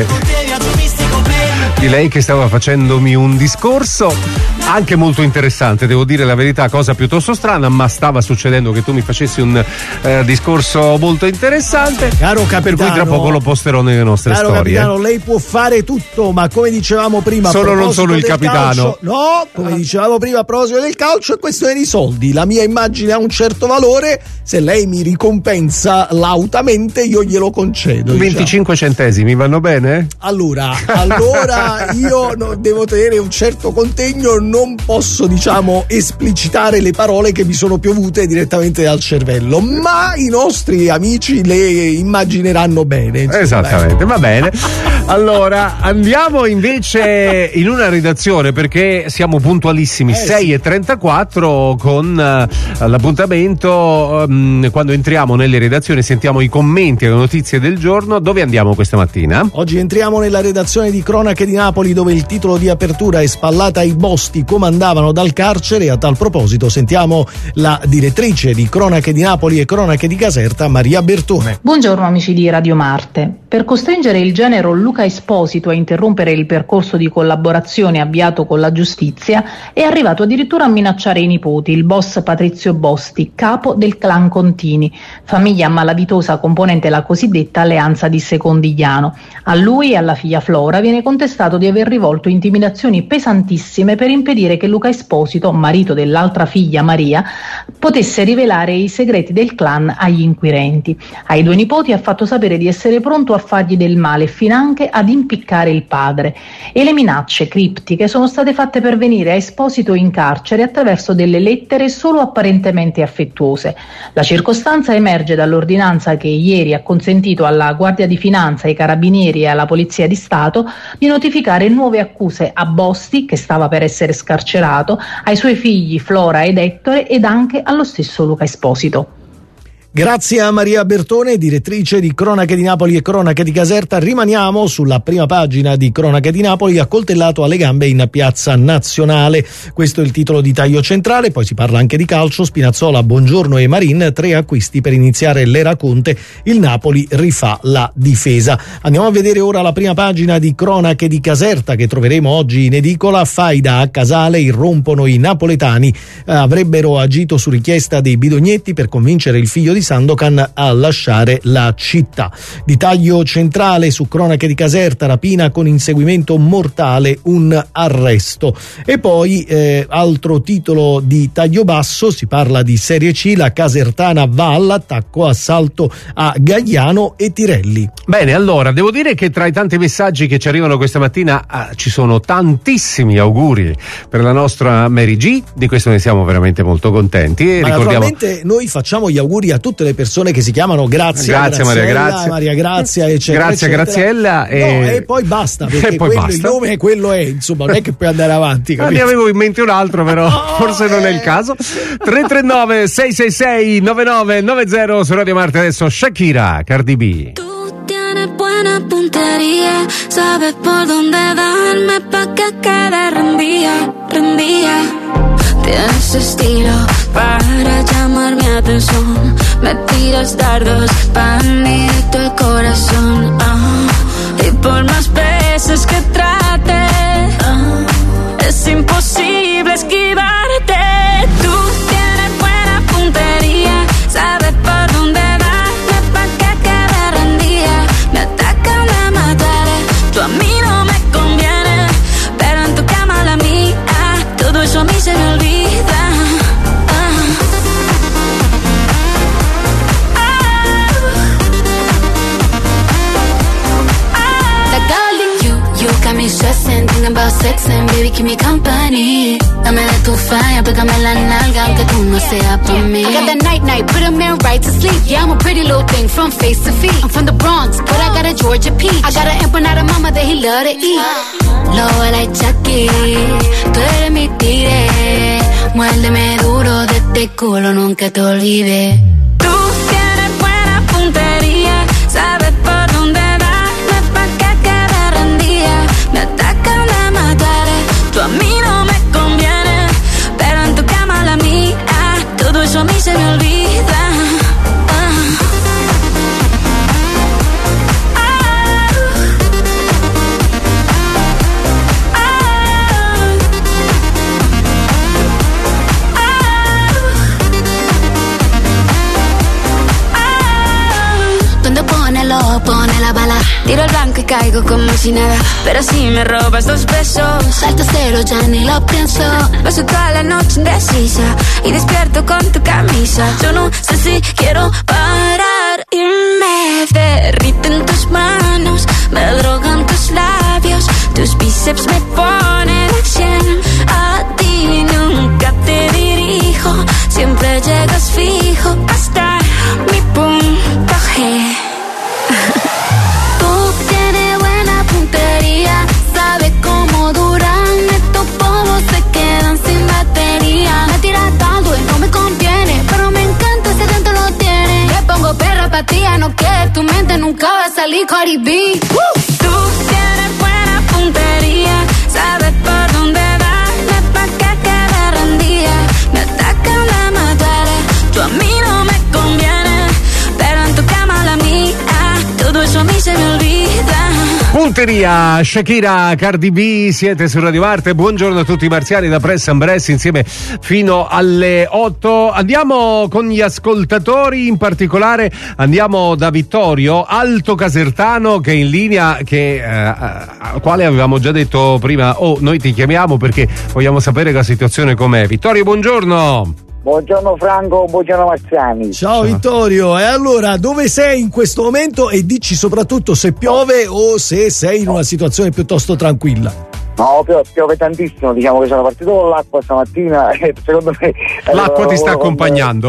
di lei che stava facendomi un discorso anche molto interessante, devo dire la verità, cosa piuttosto strana, ma stava succedendo che tu mi facessi un eh, discorso molto interessante, caro capitano, per cui tra poco lo posterò nelle nostre caro storie. Capitano, lei può fare tutto, ma come dicevamo prima, solo non sono il capitano. Calcio, no, come dicevamo prima a proposito del calcio, è questione di soldi. La mia immagine ha un certo valore, se lei mi ricompensa lautamente io glielo concedo. venticinque diciamo. Centesimi vanno bene? Allora, allora io no, devo tenere un certo contegno, non posso diciamo esplicitare le parole che mi sono piovute direttamente dal cervello, ma i nostri amici le immagineranno bene. Insomma. Esattamente, va bene. Allora andiamo invece in una redazione, perché siamo puntualissimi, eh, sei e trentaquattro con uh, l'appuntamento um, quando entriamo nelle redazioni, sentiamo i commenti e le notizie del giorno. Dove andiamo questa mattina? Oggi entriamo nella redazione di Cronache di Napoli, dove il titolo di apertura è "Spallata ai Bosti, comandavano dal carcere", e a tal proposito sentiamo la direttrice di Cronache di Napoli e Cronache di Caserta, Maria Bertone. Buongiorno amici di Radio Marte. Per costringere il genero Luca Esposito a interrompere il percorso di collaborazione avviato con la giustizia, è arrivato addirittura a minacciare i nipoti, il boss Patrizio Bosti, capo del clan Contini, famiglia malavitosa componente la cosiddetta Alleanza di Secondigliano. A lui e alla figlia Flora viene contestato di aver rivolto intimidazioni pesantissime per impedire che Luca Esposito, marito dell'altra figlia Maria, potesse rivelare i segreti del clan agli inquirenti. Ai due nipoti ha fatto sapere di essere pronto a fargli del male e finanche ad impiccare il padre, e le minacce criptiche sono state fatte pervenire a Esposito in carcere attraverso delle lettere solo apparentemente affettuose. La circostanza emerge dall'ordinanza che ieri ha consentito alla Guardia di Finanza, ai Carabinieri e alla Polizia di Stato di notificare nuove accuse a Bosti, che stava per essere scarcerato, ai suoi figli Flora ed Ettore ed anche allo stesso Luca Esposito. Grazie a Maria Bertone, direttrice di Cronache di Napoli e Cronache di Caserta. Rimaniamo sulla prima pagina di Cronache di Napoli, accoltellato alle gambe in piazza Nazionale. Questo è il titolo di taglio centrale, poi si parla anche di calcio. Spinazzola, Buongiorno e Marin, tre acquisti per iniziare l'era Conte, il Napoli rifà la difesa. Andiamo a vedere ora la prima pagina di Cronache di Caserta, che troveremo oggi in edicola. Faida a Casale, irrompono i napoletani, eh, avrebbero agito su richiesta dei Bidognetti per convincere il figlio di Sandokan a lasciare la città. Di taglio centrale su Cronache di Caserta, rapina con inseguimento mortale, un arresto. E poi eh, altro titolo di taglio basso, si parla di Serie C, la Casertana va all'attacco, assalto a Gagliano e Tirelli. Bene, allora devo dire che tra i tanti messaggi che ci arrivano questa mattina ah, ci sono tantissimi auguri per la nostra Mary G, di questo ne siamo veramente molto contenti. E Ma ricordiamo... naturalmente noi facciamo gli auguri a tutte le persone che si chiamano Grazia, grazie Maria Grazia, Maria Grazia, eccetera, grazie eccetera. Graziella e... No, e poi basta, perché e poi quello, basta. il nome è quello è, insomma, non è che puoi andare avanti, Ah, capito? ne avevo in mente un altro, però forse non è il caso. Tre tre nove sei sei sei nove nove nove zero su Radio Marte. Adesso Shakira, Cardi B. Tienes buena puntería, sabes por dónde darme pa' que quede rendida, rendida. Tienes estilo para llamar mi atención, me tiras dardos pa' mí tu corazón, ah. Y por más veces que trate, ah, es imposible esquivarte. Tú tienes buena puntería, sabes por dónde darme pa' que quede rendida. Me atacan, me mataré, tú a mí no me conviene, pero en tu cama la mía, todo eso a mí se me olvida. Got me stressing, thinking about sex and baby keep me company. Dame de tu falla, pégame la nalga aunque tú no seas por mí. I got that night night, put a man right to sleep. Yeah, I'm a pretty little thing from face to feet. I'm from the Bronx, but I got a Georgia peach. I got an empanada mama that he love to eat. Low like Chucky, tú eres mi tigre. Muérdeme duro de este culo, nunca te olvides. Tú tienes buena puntería, sabes por dónde darme pa' que quede rendida. Me atacan, me mataré, tú a mí no me conviene, pero en tu cama la mía, todo eso a mí se me olvida. Pone la bala, tiro el blanco y caigo como si nada, pero si me robas dos besos, salto cero, ya ni lo pienso. Paso toda la noche indecisa y despierto con tu camisa. Yo no sé si quiero parar y me derriten tus manos, me drogan tus labios, tus bíceps me ponen al cien. A ti nunca te dirijo, siempre llegas fijo hasta mi punto G. Tú tienes buena puntería, sabes cómo duran estos polvos, se quedan sin batería. Me tiras tanto y no me conviene, pero me encanta si dentro lo tienes. Me pongo perra pa' ti, no que tu mente nunca va a salir Cardi B. Uh. Tú tienes buena puntería, sabes por dónde darme pa' que quede rendida. Me atacan, me mataré, tú a mí no me conviene, pero en tu cama la mía, todo eso a mí se me olvida. Punteria, Shakira, Cardi B, siete su Radio Marte. Buongiorno a tutti i marziani da Press and Bress insieme fino alle otto. Andiamo con gli ascoltatori, in particolare andiamo da Vittorio, Alto Casertano, che è in linea, che eh, al quale avevamo già detto prima, oh, noi ti chiamiamo perché vogliamo sapere la situazione com'è. Vittorio, buongiorno. Buongiorno Franco, buongiorno Marziani. Ciao Vittorio, e allora dove sei in questo momento e dici soprattutto se piove o se sei in una situazione piuttosto tranquilla? No, piove, piove tantissimo, diciamo che sono partito con l'acqua stamattina e secondo me... L'acqua ti sta accompagnando.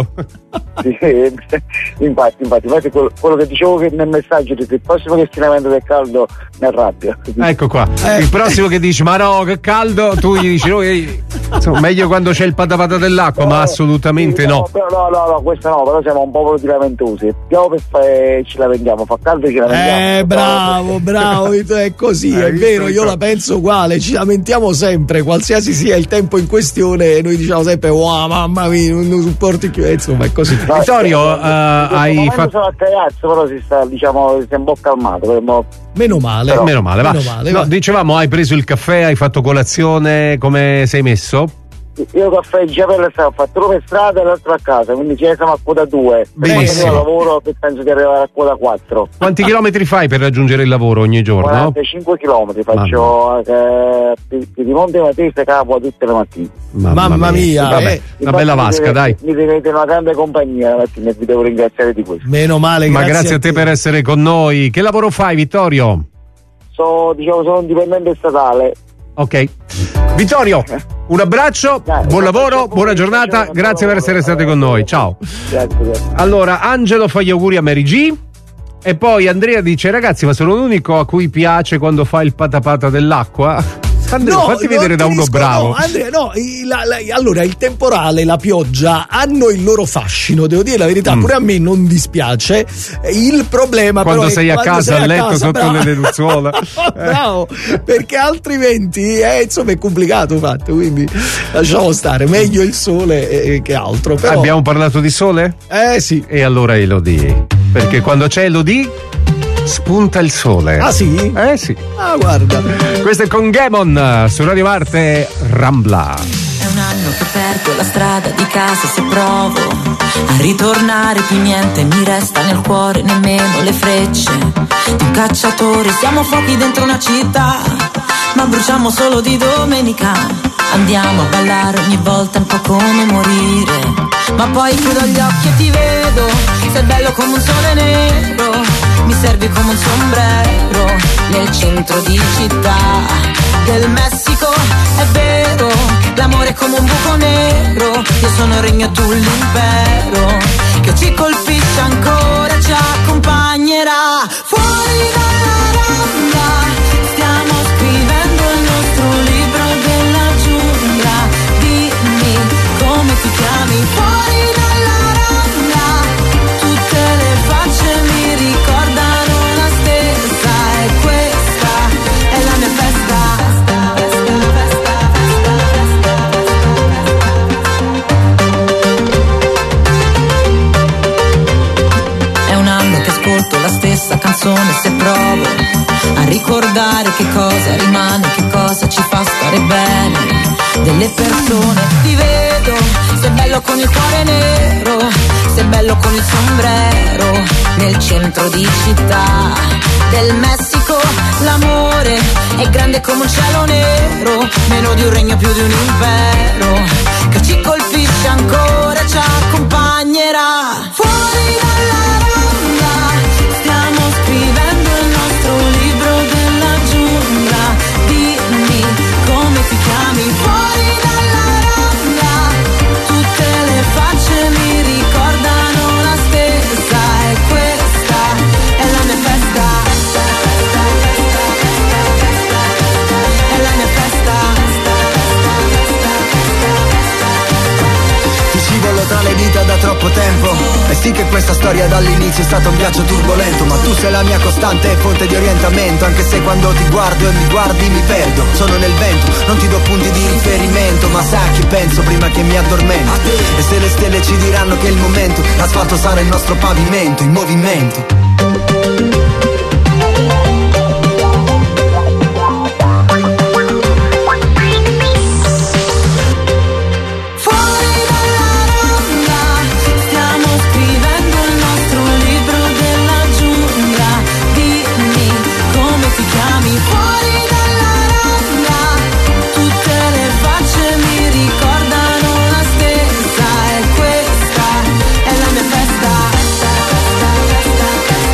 Sì, infatti, infatti, infatti quello, quello che dicevo che nel messaggio, il prossimo che si lamenta del caldo mi arrabbia. Ecco qua, Eh. il prossimo che dici ma no che caldo, tu gli dici no, eh, insomma, meglio quando c'è il patapata dell'acqua, ma assolutamente Sì, no. Però, no, no, no, questo no, però siamo un popolo di lamentosi. Piove per fare, ci lamentiamo, fa caldo e ci lamentiamo. Eh, bravo, bravo, è così, Hai è visto, vero, io Vittorio? la penso uguale, ci lamentiamo sempre, qualsiasi sia il tempo in questione, noi diciamo sempre, wow, mamma mia, non, non supporti più, eh, insomma, è così. No, Vittorio, in eh, questo hai momento fatto. sono a cagazzo, però si sta, diciamo, si è un po' calmato. Però- Meno male. Però- Meno male, va. Meno male, No, va. dicevamo, hai preso il caffè, hai fatto colazione, come sei messo? Io caffè in Giapelle ho fatto uno per strada e l'altro a casa, quindi ci siamo a quota due. Benissimo. Io lavoro che penso di arrivare a quota quattro. Quanti chilometri fai per raggiungere il lavoro ogni giorno? quarantacinque chilometri faccio eh, Piedimonte Matese Capua tutte le mattine. Mamma mia, Vabbè, eh. una bella Infatti, vasca, mi dai. tenete- Mi tenete una grande compagnia la mattina e vi devo ringraziare di questo. Meno male, Ma grazie, grazie a te per essere con noi. Che lavoro fai, Vittorio? So, diciamo, sono un dipendente statale. Ok. Vittorio, un abbraccio, buon lavoro, buona giornata, grazie per essere stati con noi. Ciao. Grazie, grazie. Allora, Angelo fa gli auguri a Mary G. E poi Andrea dice: ragazzi, ma sono l'unico a cui piace quando fa il patapata dell'acqua? Andrea, No, fatti non vedere da ti uno disco- bravo. No, Andrea, no, il- la- la- allora il temporale, la pioggia hanno il loro fascino, devo dire la verità, pure a me non dispiace. Il problema Mm. Quando però è sei a quando casa, sei a letto, casa, sotto bravo. le lenzuola. Bravo, perché altrimenti eh, insomma è complicato fatto, quindi lasciamo stare, meglio il sole eh, che altro. Però, Abbiamo parlato di sole? Eh sì. E allora Elodie. Perché quando c'è Elodie spunta il sole. Ah sì? Eh sì. Ah guarda. Questo è con Gamon su Radio Marte Rambla. È un anno che perdo la strada di casa, se provo a ritornare più niente mi resta nel cuore, nemmeno le frecce di un cacciatore. Siamo fuochi dentro una città, ma bruciamo solo di domenica. Andiamo a ballare ogni volta un po' come morire, ma poi chiudo gli occhi e ti vedo, sei bello come un sole nero, mi servi come un sombrero nel centro di città del Messico. È vero, l'amore è come un buco nero, io sono il regno e tu l'impero, che ci colpisce ancora e ci accompagnerà. Fuori dalla randa stiamo scrivendo il nostro libro della giungla, dimmi come ti chiami. Fuori dalla randa tutte le facce mi ricordano la stessa, e questa è la mia festa. È un anno che ascolto la stessa canzone, se provo a ricordare che cosa rimane, che cosa ci fa stare bene delle persone. Ti vedo, sei bello con il cuore nero, sei bello con il sombrero nel centro di città del Messico. L'amore è grande come un cielo nero, meno di un regno, più di un impero, che ci colpisce ancora e ci accompagnerà. Fuori dalla randa stiamo scrivendo il nostro libro della giungla, dimmi come ti chiami. Fuori dalla randa tutte le facce mi ricordano la stessa, e questa è la mia festa, è la mia festa. Ti scivolo tra le dita da troppo tempo, e sì che questa storia dall'inizio è stato un viaggio turbolento, ma tu sei la mia costante e fonte di orientamento, anche se quando ti guardo e mi guardi mi perdo, sono nel vento, non ti do punti di riferimento, ma sai a chi penso prima che mi addormento, e se le stelle ci diranno che è il momento, l'asfalto sarà il nostro pavimento in movimento. Fuori dalla randa stiamo scrivendo il nostro libro della giungla, dimmi come ti chiami. Fuori dalla randa tutte le facce mi ricordano la stessa, e questa è la mia festa.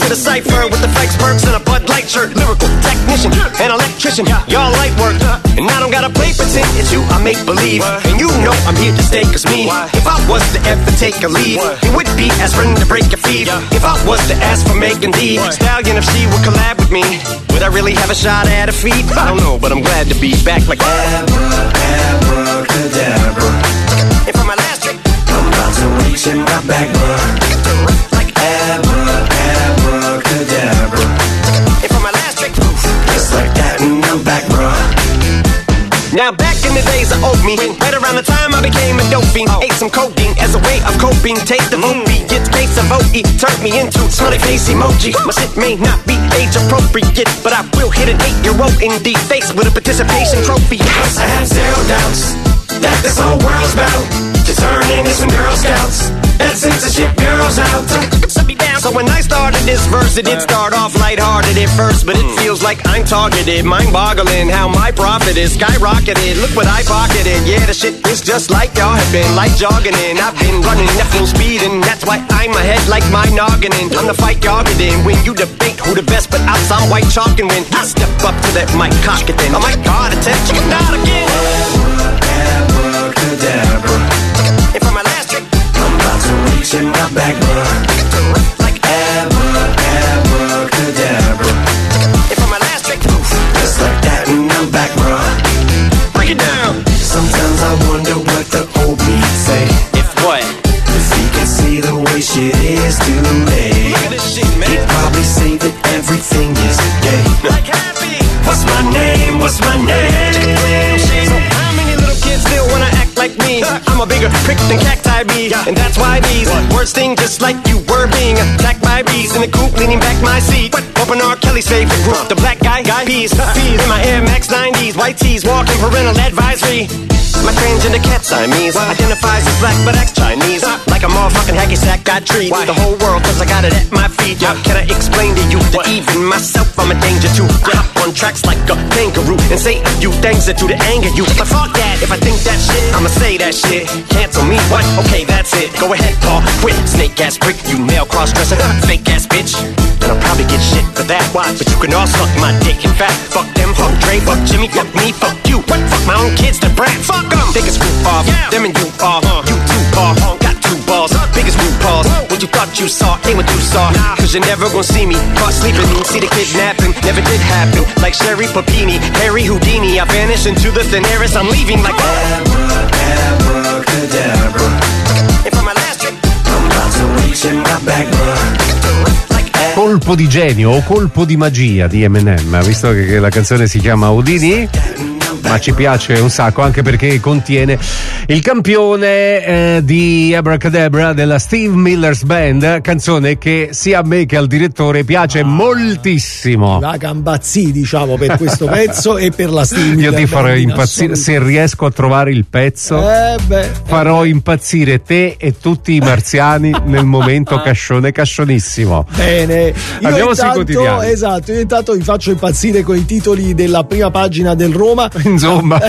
the cipher with the flex perks and a Bud Light shirt. Lyrical technician, an electrician, y'all light work. And I don't gotta play pretend, it's you I make believe. And you know I'm here to stay, cause me, if I was to ever take a leave, it would be aspirin to break your feet. If I was to ask for Megan D, Stallion, if she would collab with me, would I really have a shot at her feet? I don't know, but I'm glad to be back like Abra, abracadabra. And for my last trick, I'm about to reach in my back, bruh. Like Abra, abracadabra. And for my last trick, just like that, and I'm back, bruh. Now back in the days of old me, right around the time I became a dope fiend, ate some codeine as a way of coping. Taste of opiates, case of O E turned me into smiley face emoji. My shit may not be age appropriate, but I will hit an eight-year-old in the face with a participation trophy. I have zero doubts that this whole world's about to turn into some Girl Scouts and censorship girls out. So when I started this verse, it did start off lighthearted at first, but it feels like I'm targeted, mind-boggling how my profit is skyrocketed. Look what I pocketed, yeah, the shit is just like y'all have been, like jogging in. I've been running at full speed, and that's why I'm ahead like my noggin in. Time to fight y'all get in, when you debate who the best, but I'm some white chalk, and when I step up to that mic, cock it then. Oh my God, attention, not again. Abracadabra. And for my last trick, I'm about to reach in my back, bruh. Like Abra, abracadabra. And for my last trick, just like that, and I'm back, bruh. Break it down. Sometimes I wonder what the old me say. If what? If he could see the way shit is today. Look at this shit, man. He'd probably say that everything is gay. Like happy. What's my name? What's my name? So how many little kids still wanna act like me? I'm a bigger prick than cacti bee, and that's why these words sting just like you were being attacked by bees in the coop, leaning back my seat. Open R. Kelly's favorite group, the black guy, guy peas, peas in my Air Max nineties, white tees, walking parental advisory. My transgender cat Siamese identifies as black but acts Chinese. Like a motherfucking hacky sack, got treat the whole world cause I got it at my feet. How can I explain to you that even myself I'm a danger to? I hop on tracks like a kangaroo and say a few things that do to anger you. But fuck that, if I think that shit, I'ma say that shit. Cancel me, what? Okay, that's it. Go ahead, Paul, quit. Snake ass prick, you male cross-dresser, fake ass bitch. And I'll probably get shit for that. Why? But you can all suck my dick. In fact, fuck them, fuck Dre, fuck Jimmy, fuck me, fuck you. What? Fuck my own kids, the brat. Fuck them. They can screw off. Yeah. Them and you are. Uh, you two are. Uh, got two balls. Uh, biggest root balls. What you thought you saw ain't what you saw. Nah. Cause you're never gonna see me caught sleeping. See the kidnapping. Never did happen. Like Sherry Papini, Harry Houdini. I vanish into the thin air as I'm leaving like Abra, abracadabra. And for my last trick, I'm about to reach in my back, bruh. Colpo di genio o colpo di magia di Eminem, visto che, che la canzone si chiama Houdini, ma ci piace un sacco anche perché contiene il campione eh, di Abracadabra della Steve Miller's Band, canzone che sia a me che al direttore piace ah, moltissimo. La gambazzi, diciamo, per questo pezzo e per la Steve Miller. Io ti farò impazzire se riesco a trovare il pezzo. Eh beh, farò eh impazzire te e tutti i marziani nel momento cascione cascionissimo. Bene, io andiamo intanto, sui quotidiani. Esatto, io intanto vi faccio impazzire con i titoli della prima pagina del Roma. Insomma.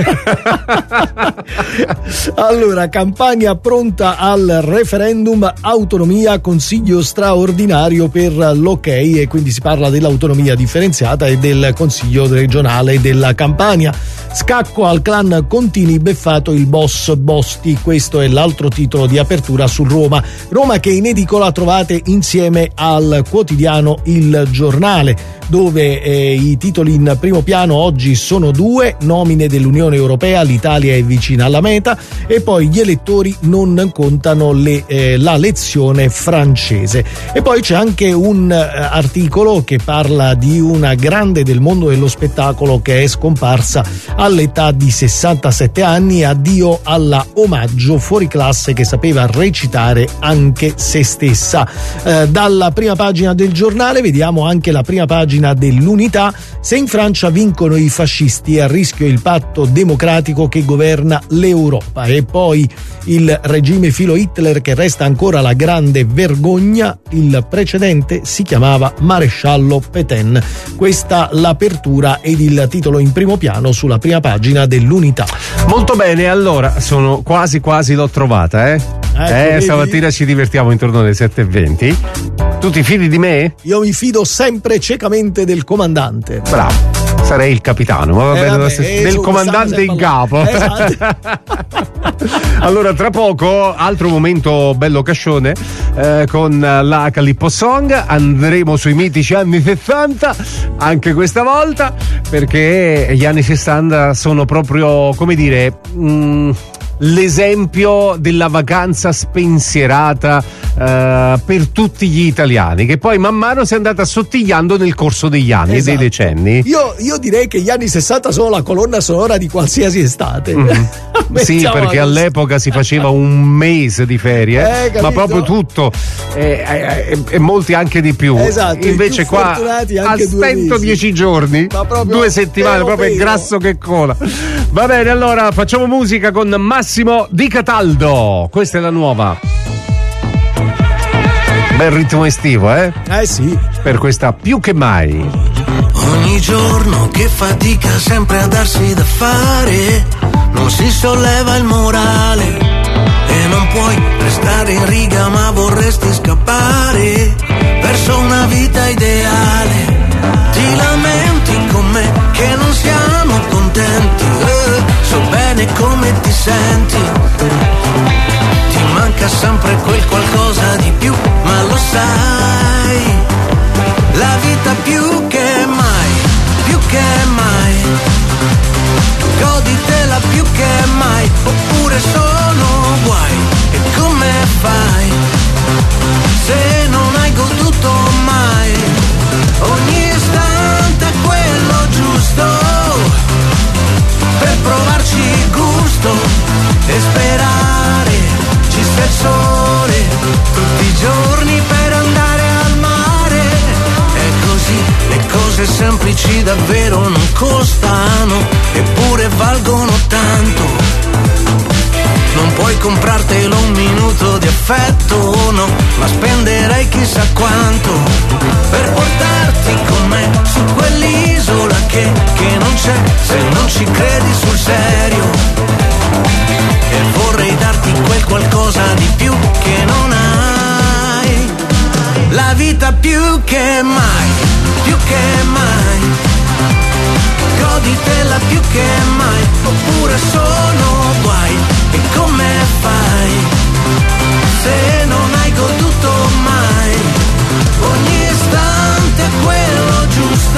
Allora, campagna pronta al referendum, autonomia, consiglio straordinario per l'ok, e quindi si parla dell'autonomia differenziata e del consiglio regionale della Campania. Scacco al clan Contini, beffato il boss Bosti, questo è l'altro titolo di apertura sul Roma. Roma che in edicola trovate insieme al quotidiano Il Giornale, dove eh, i titoli in primo piano oggi sono due: nomine dell'Unione Europea, l'Italia è vicina alla meta, e poi gli elettori non contano le, eh, la lezione francese. E poi c'è anche un eh, articolo che parla di una grande del mondo dello spettacolo che è scomparsa all'età di sessantasette anni, addio alla omaggio fuori classe che sapeva recitare anche se stessa. Eh, dalla prima pagina del Giornale vediamo anche la prima pagina dell'Unità. Se in Francia vincono i fascisti, a rischio il patto democratico che governa l'Europa. E poi il regime filo Hitler che resta ancora la grande vergogna, il precedente si chiamava maresciallo Pétain. Questa l'apertura ed il titolo in primo piano sulla prima pagina dell'Unità. Molto bene, allora sono quasi quasi l'ho trovata, eh? Ecco, eh vedi? Stamattina ci divertiamo intorno alle sette e venti. Tu ti fidi di me? Io mi fido sempre ciecamente del comandante. Bravo, sarei il capitano, ma va Eh, bene, vabbè, del eh, tu, comandante stiamo in sempre capo. là. Esatto. Allora, tra poco, altro momento bello cascione, eh, con la Calippo Song. Andremo sui mitici anni sessanta, anche questa volta, perché gli anni sessanta sono proprio, come dire, mh, l'esempio della vacanza spensierata eh, per tutti gli italiani, che poi man mano si è andata assottigliando nel corso degli anni Esatto. e dei decenni. Io, io direi che gli anni sessanta sono la colonna sonora di qualsiasi estate. Mm-hmm. Sì, Mettiamola perché così. all'epoca si faceva un mese di ferie, Eh, capito? ma proprio tutto, e eh, eh, eh, molti anche di più. Esatto, i Invece più qua fortunati a anche due centodieci mesi. giorni, Ma proprio due settimane, vero, proprio è vero. grasso che cola. Va bene, allora facciamo musica con Massimo Di Cataldo. Questa è la nuova. Bel ritmo estivo, eh? Eh sì. Per questa più che mai. Ogni giorno che fatica sempre a darsi da fare, non si solleva il morale e non puoi restare in riga ma vorresti scappare verso una vita ideale. Ti lamenti con me che non siamo contenti, eh, so bene come ti senti. Ti manca sempre quel qualcosa di più, ma lo sai, la vita più che mai, più che mai, goditela più che mai, oppure sono guai. E come fai se non hai goduto mai? Ogni istante è quello giusto per provarci il gusto e sperare ci sia il sole tutti i giorni per andare al mare. È così, le cose semplici davvero non costano, eppure valgono tanto. Non puoi comprartelo un minuto di affetto, no, ma spenderei chissà quanto per portarti con me su quell'isola che, che non c'è se non ci credi sul serio. E vorrei darti quel qualcosa di più che non hai, la vita più che mai, più che mai, goditela più che mai, oppure sono guai. E come fai se non hai goduto mai? Ogni istante è quello giusto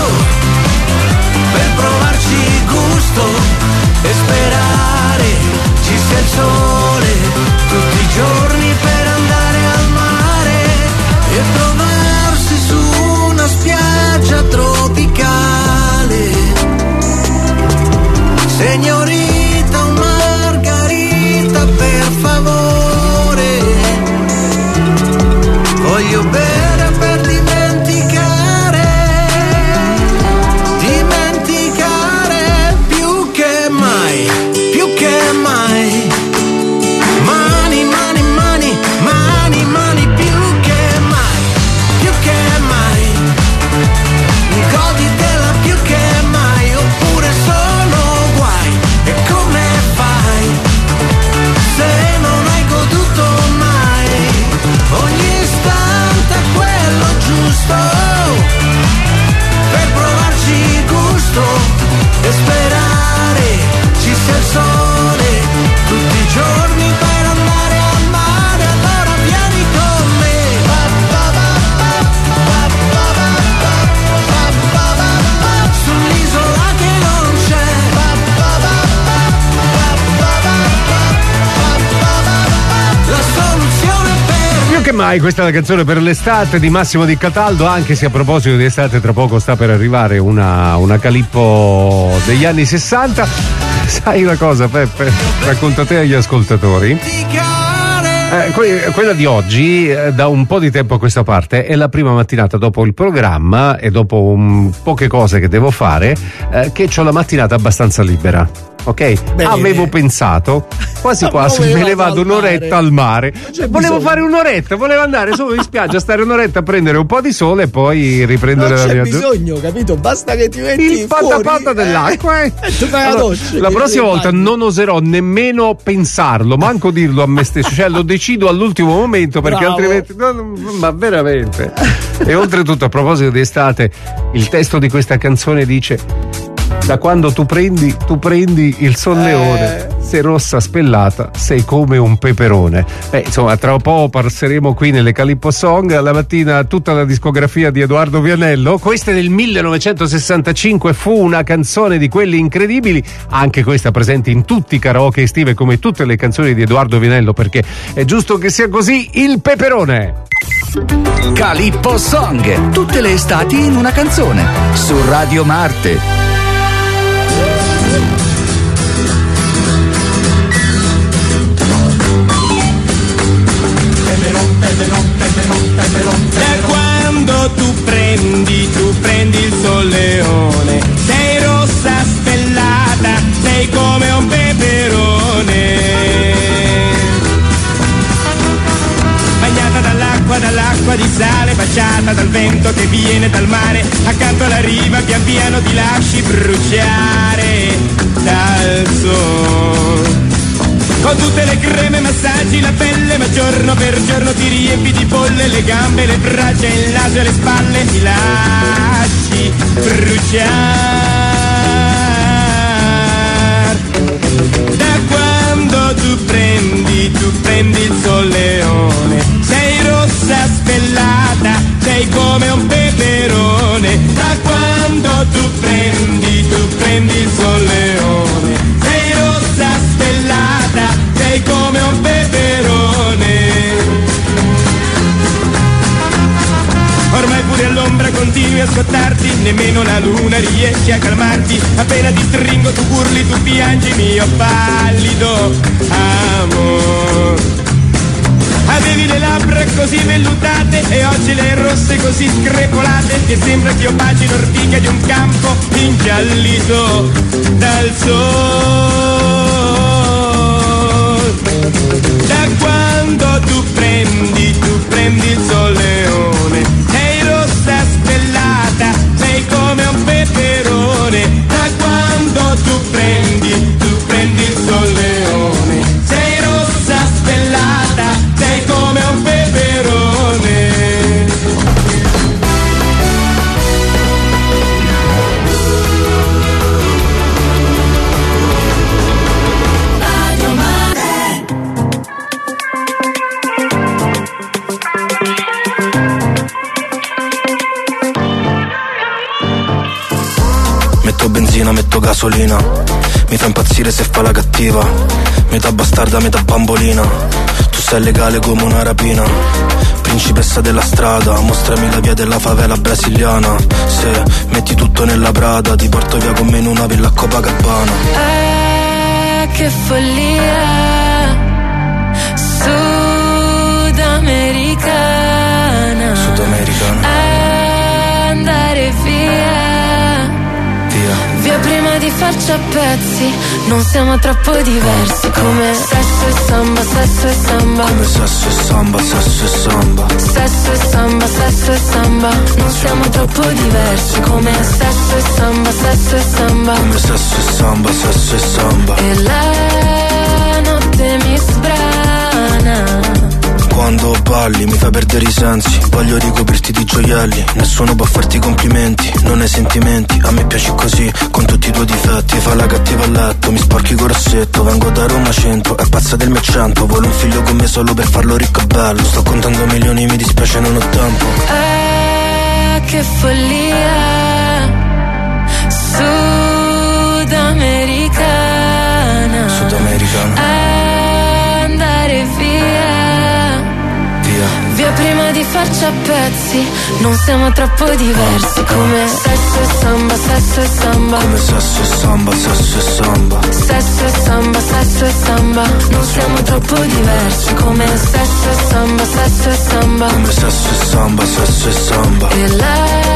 per provarci il gusto e sperare ci sia il sole tutti i giorni per andare al mare e trovarsi su una spiaggia tropicale. Signorita, un margarita per favore, voglio bere per dimenticare, dimenticare più che mai, più che mai. Mani, mani, mani, mani, mani, più che mai, più che mai. Goditela più che mai, oppure sono guai. E come fai se non hai goduto mai? Ogni istante è quello giusto per provarci il gusto e sperare ci sia il sole tutti i giorni per andare al mare. Allora vieni con me sull'isola che non c'è. La soluzione per Più che mai questa è la canzone per l'estate di Massimo Di Cataldo, anche se a proposito di estate tra poco sta per arrivare una, una Calippo degli anni sessanta. Sai una cosa, Peppe? Racconta te agli ascoltatori. Eh, que- quella di oggi, eh, da un po' di tempo a questa parte, è la prima mattinata dopo il programma e dopo um, poche cose che devo fare, eh, che ho la mattinata abbastanza libera. ok? Bene. Avevo pensato, quasi Ma quasi voleva me ne vado al un'oretta mare. al mare. c'è Volevo bisogno. fare un'oretta, volevo andare solo in spiaggia, stare un'oretta a prendere un po' di sole e poi riprendere Non la c'è mia bisogno, capito? Basta che ti metti il panta panta fuori, dell'acqua. eh. E tu fai la Allora, doccia. la che prossima ti volta bagni. non oserò nemmeno pensarlo, manco dirlo a me stesso, cioè lo decido all'ultimo momento perché Bravo. altrimenti no, no, ma veramente. E oltretutto, a proposito di estate, il testo di questa canzone dice: da quando tu prendi, tu prendi il solleone, Eh. sei rossa spellata, sei come un peperone. Beh, insomma, tra un po' passeremo qui nelle Calippo Song, alla mattina tutta la discografia di Edoardo Vianello. Questa è del millenovecentosessantacinque, fu una canzone di quelle incredibili, anche questa presente in tutti i karaoke estive come tutte le canzoni di Edoardo Vianello, perché è giusto che sia così. Il peperone. Calippo Song, tutte le estati in una canzone, su Radio Marte. Da quando tu prendi, tu prendi il solleone, sei rossa spellata, sei come un peperone. Bagnata dall'acqua, dall'acqua di sale, baciata dal vento che viene dal mare, accanto alla riva pian piano ti lasci bruciare dal sole. Con tutte le creme, massaggi la pelle, ma giorno per giorno ti riempi di bolle le gambe, le braccia, il naso e le spalle, ti lasci bruciare. Da quando tu prendi, tu prendi il solleone, sei rossa spellata, sei come un peperone. Da quando tu prendi, tu prendi il solleone, sei rossa spellata, sei come un peperone. Ormai pure all'ombra continui a scottarti, nemmeno la luna riesce a calmarti. Appena ti stringo tu urli, tu piangi, mio pallido amor. Avevi le labbra così vellutate e oggi le rosse così screpolate che sembra che io baci l'ortica di un campo ingiallito dal sole. Da quando tu prendi, tu prendi il solleone, sei rossa spellata, sei come un peperone. Da quando tu prendi, tu prendi il solleone, sei rossa spellata, sei come un peperone. Radio Mare. Metto benzina, metto gasolina, mi fa impazzire se fa la cattiva, metà bastarda, metà bambolina, tu sei legale come una rapina, principessa della strada, mostrami la via della favela brasiliana, se metti tutto nella Prada, ti porto via con me in una villa a Copacabana. Ah, che follia sudamericana, Sudamericana, andare via, via, via prima di farci a pezzi, non siamo troppo diversi, come sesso e samba, sesso e samba, come sesso e samba, sesso e samba, sesso e samba, sesso e samba, non siamo troppo diversi, come sesso e samba, sesso e samba, come sesso e samba, sesso e samba. e la notte mi sbrana. Quando balli mi fai perdere i sensi, voglio ricoprirti di gioielli, nessuno può farti complimenti, non hai sentimenti, a me piaci così, con tutti i tuoi difetti, fa la cattiva a letto, mi sporchi col rossetto, vengo da Roma centro, è pazza del mio accento, vuole un figlio con me solo per farlo ricco e bello, sto contando milioni, mi dispiace non ho tempo. Ah, che follia sudamericana, Sudamericana, andare via, via prima di farci a pezzi, non siamo troppo diversi, come sesso e samba, sesso e samba, come sesso e samba, sesso e samba, sesso e samba, sesso e samba, non siamo troppo diversi, come sesso e samba, sesso e samba, come sesso e samba, sesso e samba. e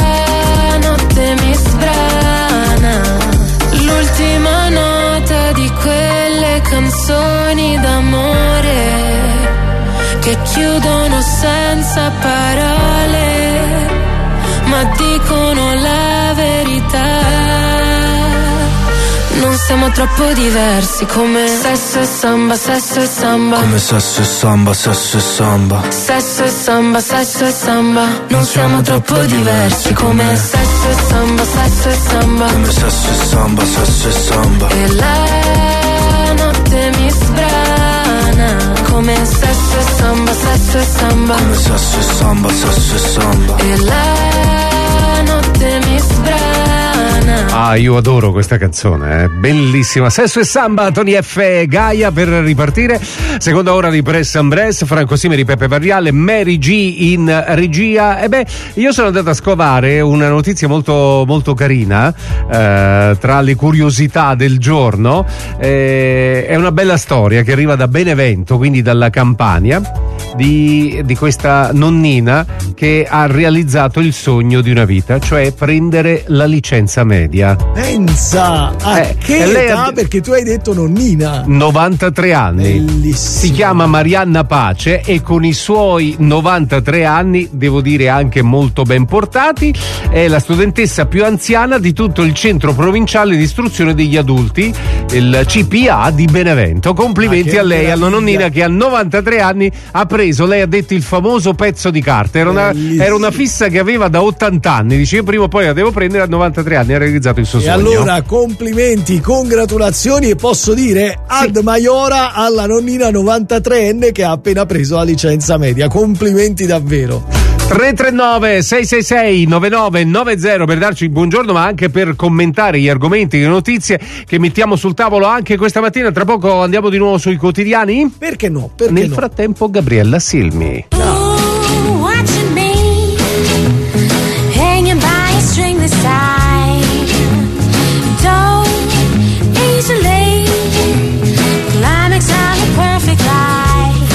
la notte mi sbrana, l'ultima nota di canzoni d'amore che chiudono senza parole, ma dicono la verità. Non siamo troppo diversi come sesso e samba, sesso e samba. Come sesso e samba, sesso e samba. Sesso e samba, sesso e samba. Non siamo troppo diversi come sesso e samba, sesso e samba. Come sesso e samba, sesso e samba. E la notte mi sbrana come sesso e samba, sesso e samba. Come sesso e samba, sesso e samba. E la notte mi sbrana. Ah, io adoro questa canzone, eh? Bellissima. Sesso e samba, Tony F. Gaia per ripartire. Seconda ora di Press and Press, Franco Simeri, Peppe Varriale, Mary G in regia. E beh, io sono andato a scovare una notizia molto molto carina, eh, tra le curiosità del giorno. Eh, è una bella storia che arriva da Benevento, quindi dalla Campania, di, di questa nonnina che ha realizzato il sogno di una vita, cioè prendere la licenza media. Pensa a Eh, che e lei età, ha- perché tu hai detto nonnina. novantatré anni. Bellissimo. Si chiama Marianna Pace e con i suoi novantatré anni, devo dire anche molto ben portati, è la studentessa più anziana di tutto il centro provinciale di istruzione degli adulti, il C P A di Benevento. Complimenti Ah, che a lei, alla meraviglia. nonnina che a novantatré anni ha preso, lei ha detto, il famoso pezzo di carta. Era una, Bellissimo. era una fissa che aveva da ottanta anni, dice io prima o poi la devo prendere. A novantatré anni ha realizzato il suo E sogno. allora complimenti, congratulazioni e posso dire ad maiora alla nonnina novantatreenne che ha appena preso la licenza media. Complimenti davvero. tre tre nove sei sei sei nove nove nove zero per darci il buongiorno, ma anche per commentare gli argomenti, le notizie che mettiamo sul tavolo anche questa mattina. Tra poco andiamo di nuovo sui quotidiani. Perché no? Perché Nel no? frattempo Gabriella Silmi. Ooh, watching me hanging by a stringless side. Don't easily climax of a perfect life.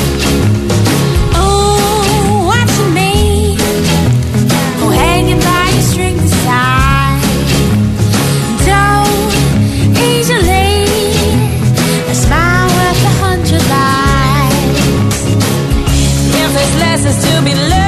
Ooh, watching me oh, hanging by a stringless side. Don't easily a smile worth a hundred lives. If there's lessons to be learned,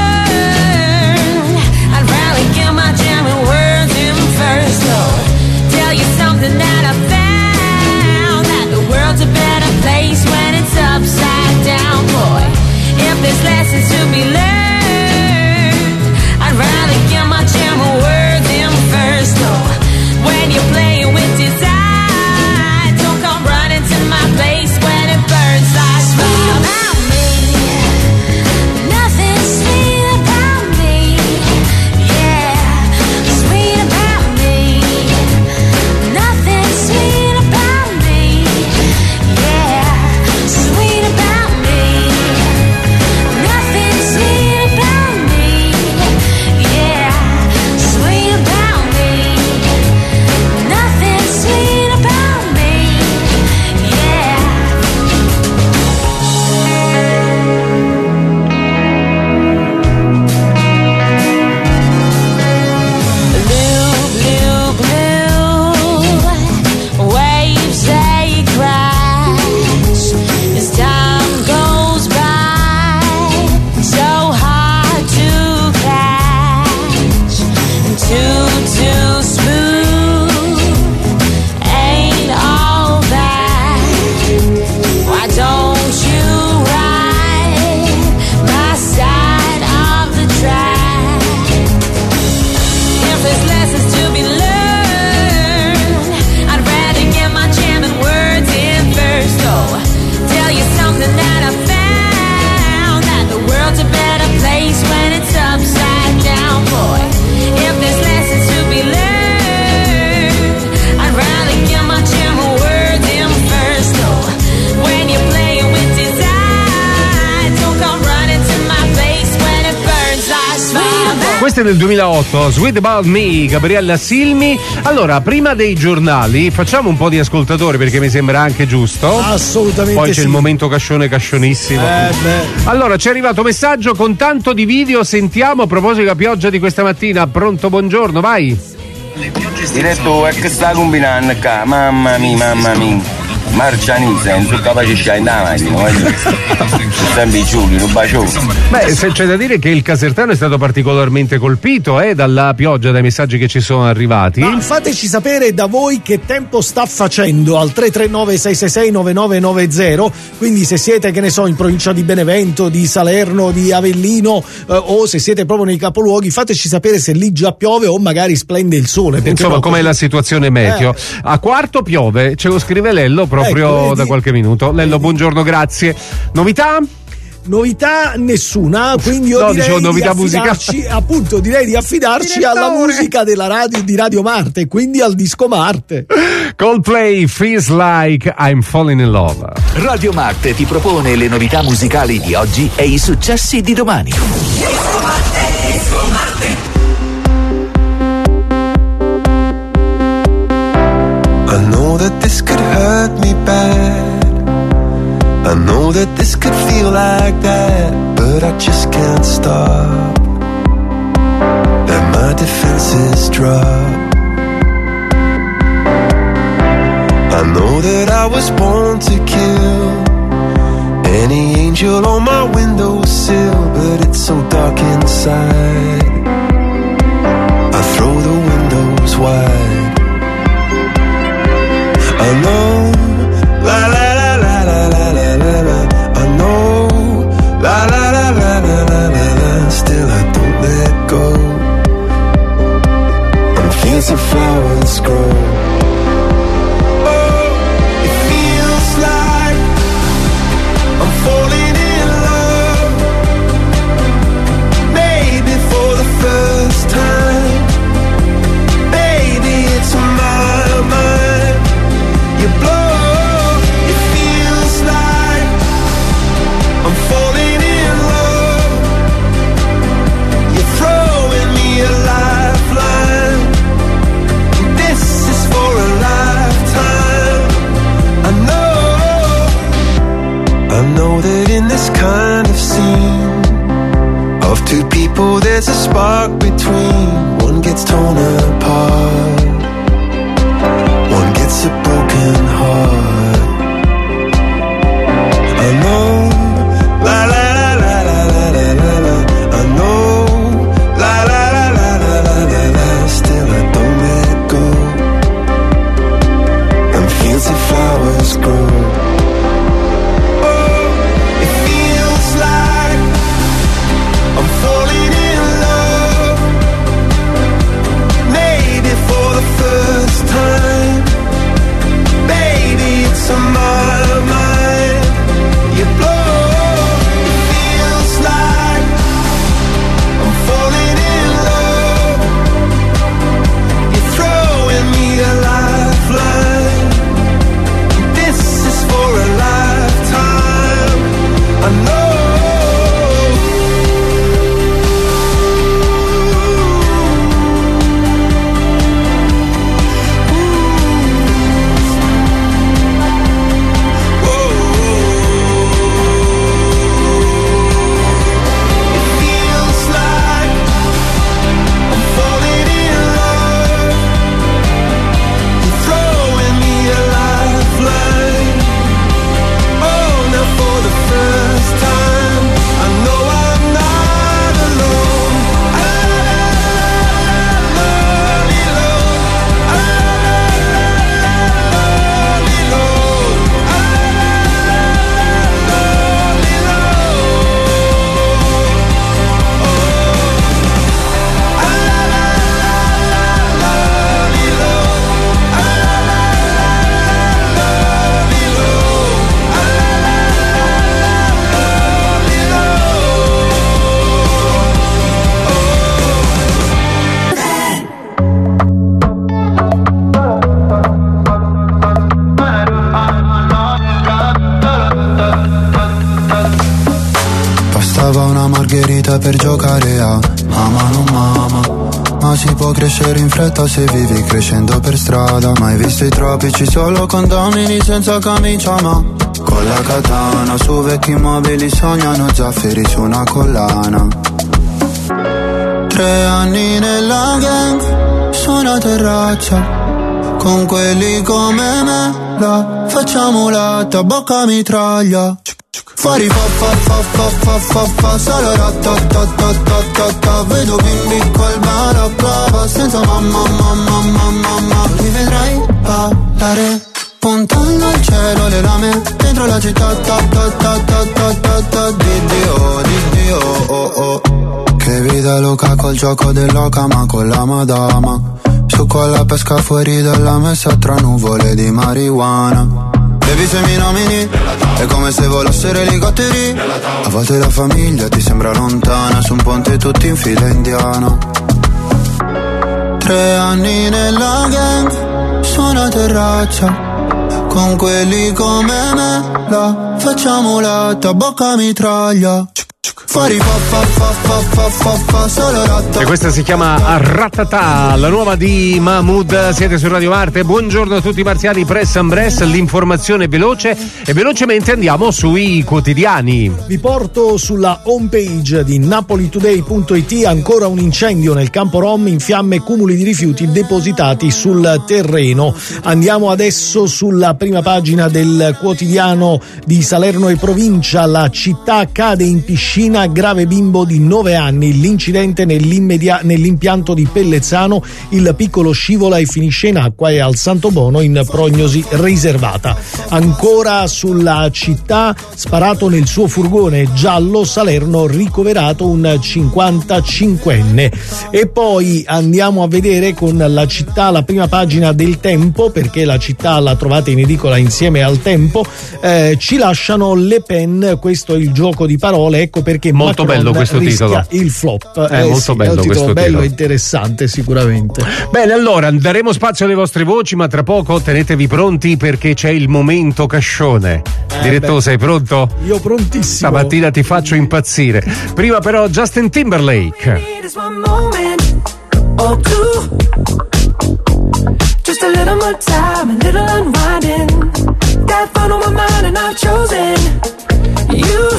I'd rather get my German words in first. Lord, tell you something that I found, that the world's a better place when it's upside down, boy. If there's lessons to be learned, I'd rather get my German words in first. Lord, when you're playing with desire, don't come running to my place when it burns like fire. About me, nothing sweet about me, yeah, sweet about me. Nothing sweet about me, yeah, sweet about me. Nothing sweet about me, yeah, sweet about me. Nothing sweet about me, yeah. Blue, blue, blue, waves they crash as time goes by, so hard to catch, and too, too smooth, ain't all that. Why don't you ride my side of the track? If there's lessons to be learned, I'd rather get my German words in first. Oh, tell you something that I found, that the world's a better place when it's upside down, boy. If there's lessons to be learned, I'd rather get my German words in first. Oh, when you're playing with desire, don't come running to my place when it burns like fire. Questo è del duemilaotto, Sweet About Me, Gabriella Silmi. Allora, prima dei giornali facciamo un po' di ascoltatori perché mi sembra anche giusto. Assolutamente Poi c'è sì. il momento cascione cascionissimo. Eh, beh. Allora, ci è arrivato messaggio con tanto di video, sentiamo a proposito della pioggia di questa mattina. Pronto, buongiorno, vai. Diretto, è che sta combinando qua, mamma mia, mamma mia. Marcianisa, non sono capace di sciare in macchina, sempre i giuli, un bacione. Beh, se c'è da dire che il Casertano è stato particolarmente colpito eh, dalla pioggia, dai messaggi che ci sono arrivati. Ma fateci sapere da voi che tempo sta facendo al tre tre nove sei sei sei nove nove nove zero, quindi se siete, che ne so, in provincia di Benevento, di Salerno, di Avellino eh, o se siete proprio nei capoluoghi, fateci sapere se lì già piove o magari splende il sole. Insomma, no, com'è la situazione meteo? Eh. A Quarto piove, ce lo scrive Lello proprio ecco, da qualche minuto. Lello, buongiorno, grazie. Novità? Novità nessuna, quindi io no, direi dicevo, novità di affidarci, musicali. appunto direi di affidarci Direttore. alla musica della radio di Radio Marte, quindi al disco Marte. Coldplay, Feels Like I'm Falling in Love. Radio Marte ti propone le novità musicali di oggi e i successi di domani. Disco Marte, Disco Marte. I know that this could hurt me bad. I know that this could feel like that, but I just can't stop. Let my defenses drop. I know that I was born to kill any angel on my windowsill, but it's so dark inside. I throw the windows wide. I know, la la la la la la la la la. I know, la la la la la la la la. Still I don't let go. And fields of flowers grow. Oh, it feels like I'm falling in love. Maybe for the first time. Baby, it's on my mind. You blow, it feels like I'm falling in love. You're throwing me a lifeline. This is for a lifetime. I know, I know that in this kind of scene of two people there's a spark between. One gets torn apart, one gets a broken heart. I know, la la la la la la la la la. I know, la la la la la la la la. Still I don't let go. And fields of flowers grow. Oh, it feels like I'm falling in love. Maybe for the first time. Baby, it's on my mind. You blow, it feels like I'm falling in love. You're throwing me a lifeline. This is for a lifetime. I know. Bastava una margherita per giocare a mamma non mamma. Ma si può crescere in fretta se vivi crescendo per strada. Mai visto i tropici solo condomini senza camicia, ma con la katana su vecchi mobili sognano zaffiri su una collana. Tre anni nella gang su una terrazza, con quelli come me la facciamo la tabacca mitraglia. Fuori fa fa fa fa fa fa fa solo la ta ta ta ta ta ta. Vedo bimbi col balaclava senza mamma mamma mamma mamma. Li vedrai ballare puntando al cielo le lame dentro la città ta ta ta ta ta ta ta. Di Dio, di Dio, oh oh. Che vita loca col gioco dell'oca ma con la madama. Su con la pesca fuori dalla messa tra nuvole di marijuana. Baby se mi nomini è come se volassero elicotteri. A volte la famiglia ti sembra lontana, su un ponte tutti in fila indiana. Tre anni nella gang, su una terrazza, con quelli come me la facciamo la tabacca mitraglia. Fuori fa fa fa fa fa fa fa solo la ta. E questa si chiama Ratata, la nuova di Mahmood. Siete su Radio Marte. Buongiorno a tutti i marziani. Press and Bress, l'informazione veloce e velocemente andiamo sui quotidiani. Vi porto sulla homepage di napoli today punto it. Ancora un incendio nel campo Rom, in fiamme cumuli di rifiuti depositati sul terreno. Andiamo adesso sulla prima pagina del quotidiano di Salerno e provincia. La città cade in piscina, grave bimbo di nove anni, l'incidente nell'impianto di Pellezzano, il piccolo scivola e finisce in acqua e al Santo Bono in prognosi riservata. Ancora sulla città, sparato nel suo furgone giallo, Salerno ricoverato un cinquantacinquenne. E poi andiamo a vedere con la città la prima pagina del Tempo, perché la città la trovate in edicola insieme al Tempo. Eh, ci lasciano Le Pen, questo è il gioco di parole, ecco perché molto Macron bello questo titolo, il flop è eh, molto sì, bello, è un titolo questo bello titolo. E interessante sicuramente. Bene, allora daremo spazio alle vostre voci, ma tra poco tenetevi pronti perché c'è il momento cascione. eh Direttore, beh, sei pronto? Io prontissimo, stamattina ti faccio impazzire. Prima però Justin Timberlake. Just a little more time, a little unwinding. Got fun on my mind and I've chosen you.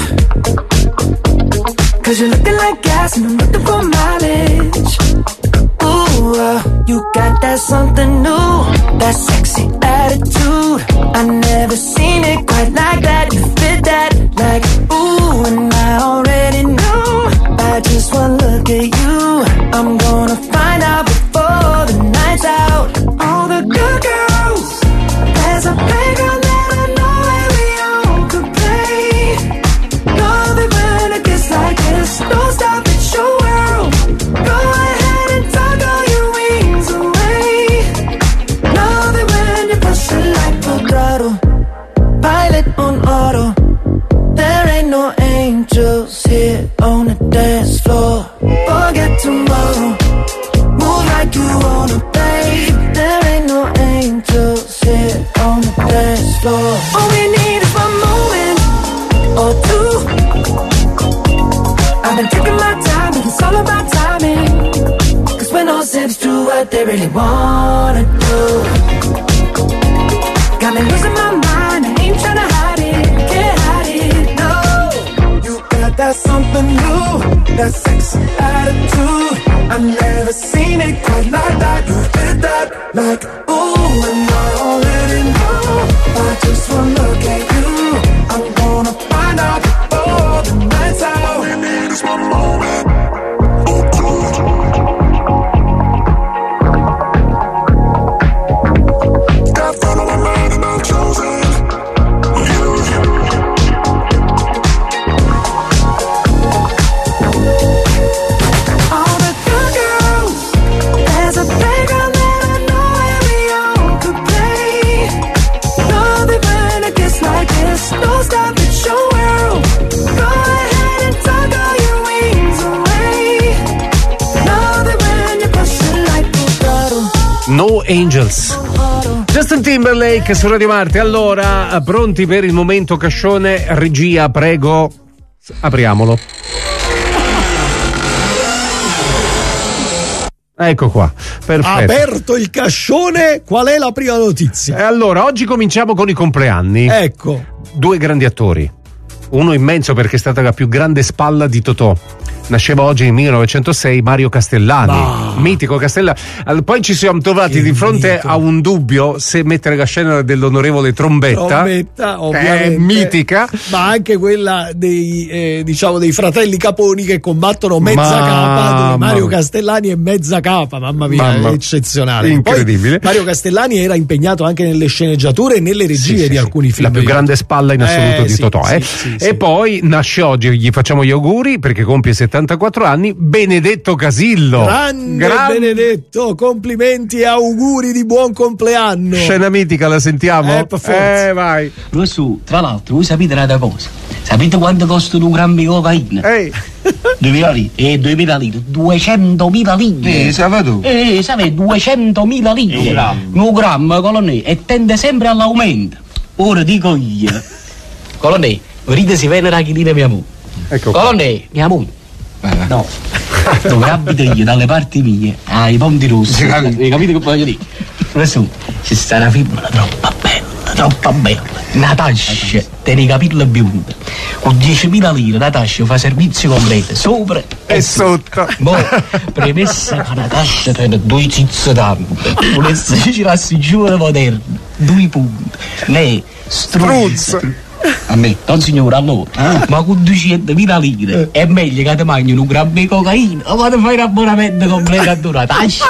Cause you're looking like gas and I'm looking for mileage. Ooh, uh, you got that something new, that sexy attitude. I never seen it quite like that. You fit that like ooh, and I already know. By just one look at you, I'm gonna find out before the night's out. All the good girls, there's a playground that I know where we all could play. Love it when it gets like this. Don't stop, it's your world. Go ahead and tuck all your wings away. Love it when you push it like a throttle. Pilot on auto. There ain't no angels here on the dance floor. Forget tomorrow. Move like you wanna, babe. There ain't no angels here on the dance floor. All we need is one moment or two. I've been taking my time, but it's all about timing. Cause when all zips do what they really wanna do. Got me losing my mind, I ain't tryna hide it, can't hide it, no. You got that something new, that sexy attitude. I've never seen it quite like that. You did that like ooh, and I already know. By just one look at you, I'm gonna find out before the night's out. All we need is one moment or two. Got fun on my mind and I've chosen you. All the good girls, there's a playground that I know where we all could play. Love it when it gets like this. Don't stop, it's your world. Go ahead and tuck all your wings away. Love it when you push it like a throttle. No Angels. Justin Timberlake su Radio Marte. Allora, pronti per il momento cascione? Regia, prego, apriamolo. Ecco qua, perfetto. Aperto il cascione, qual è la prima notizia? E allora, oggi cominciamo con i compleanni. Ecco. Due grandi attori. Uno immenso perché è stata la più grande spalla di Totò. nasceva oggi nel millenovecentosei Mario Castellani, bah. mitico Castellani. Allora, poi ci siamo trovati Che di fronte mito. a un dubbio se mettere la scena dell'onorevole Trombetta, Trombetta, che ovviamente, è mitica, ma anche quella dei eh, diciamo dei fratelli Caponi che combattono mezza Mamma capa, dove Mario mia. Castellani è mezza capa, mamma mia, Mamma. è eccezionale. Incredibile. Poi Mario Castellani era impegnato anche nelle sceneggiature e nelle regie Sì, sì, di sì. alcuni film. La più grande spalla in assoluto Eh, di sì, Totò. sì, eh. sì, e sì. poi nasce oggi, gli facciamo gli auguri perché compie settantaquattro anni, Benedetto Casillo. Grande Gran- Benedetto, complimenti e auguri di buon compleanno. Scena mitica, la sentiamo? Eh, per forza. Eh, vai. Professore, tra l'altro, voi sapete una cosa? Sapete quanto costa un grammo di cocaina? Ehi. duemila lire. Eh, duemila lire. duecentomila lire. Eh, sapevo tu? Eh, sapete, duecentomila lire. Un grammo. Un grammo, colonnè, e tende sempre all'aumento. Ora dico io. Colonnè, vedete si venera la chilina mia moglie. Ecco. Colonnè, mia moglie. No. Dove abito io, dalle parti mie, ai Ponti Rossi. Hai capito che voglio dire? Adesso ci sta una femmina troppo bella, troppo bella. Natascia, tiene i capelli biondi. Con diecimila lire Natascia fa servizio completo, sopra E sotto. Boh, premessa che Natascia tiene due cizze tante. Volesse girarsi giù le moderne, due punti. Lei, struzza. A me, non signore, allora, ah. ma con duecentomila lire è meglio che ti mangi un grammo di cocaina o quando fai un abbonamento completo a una tascia.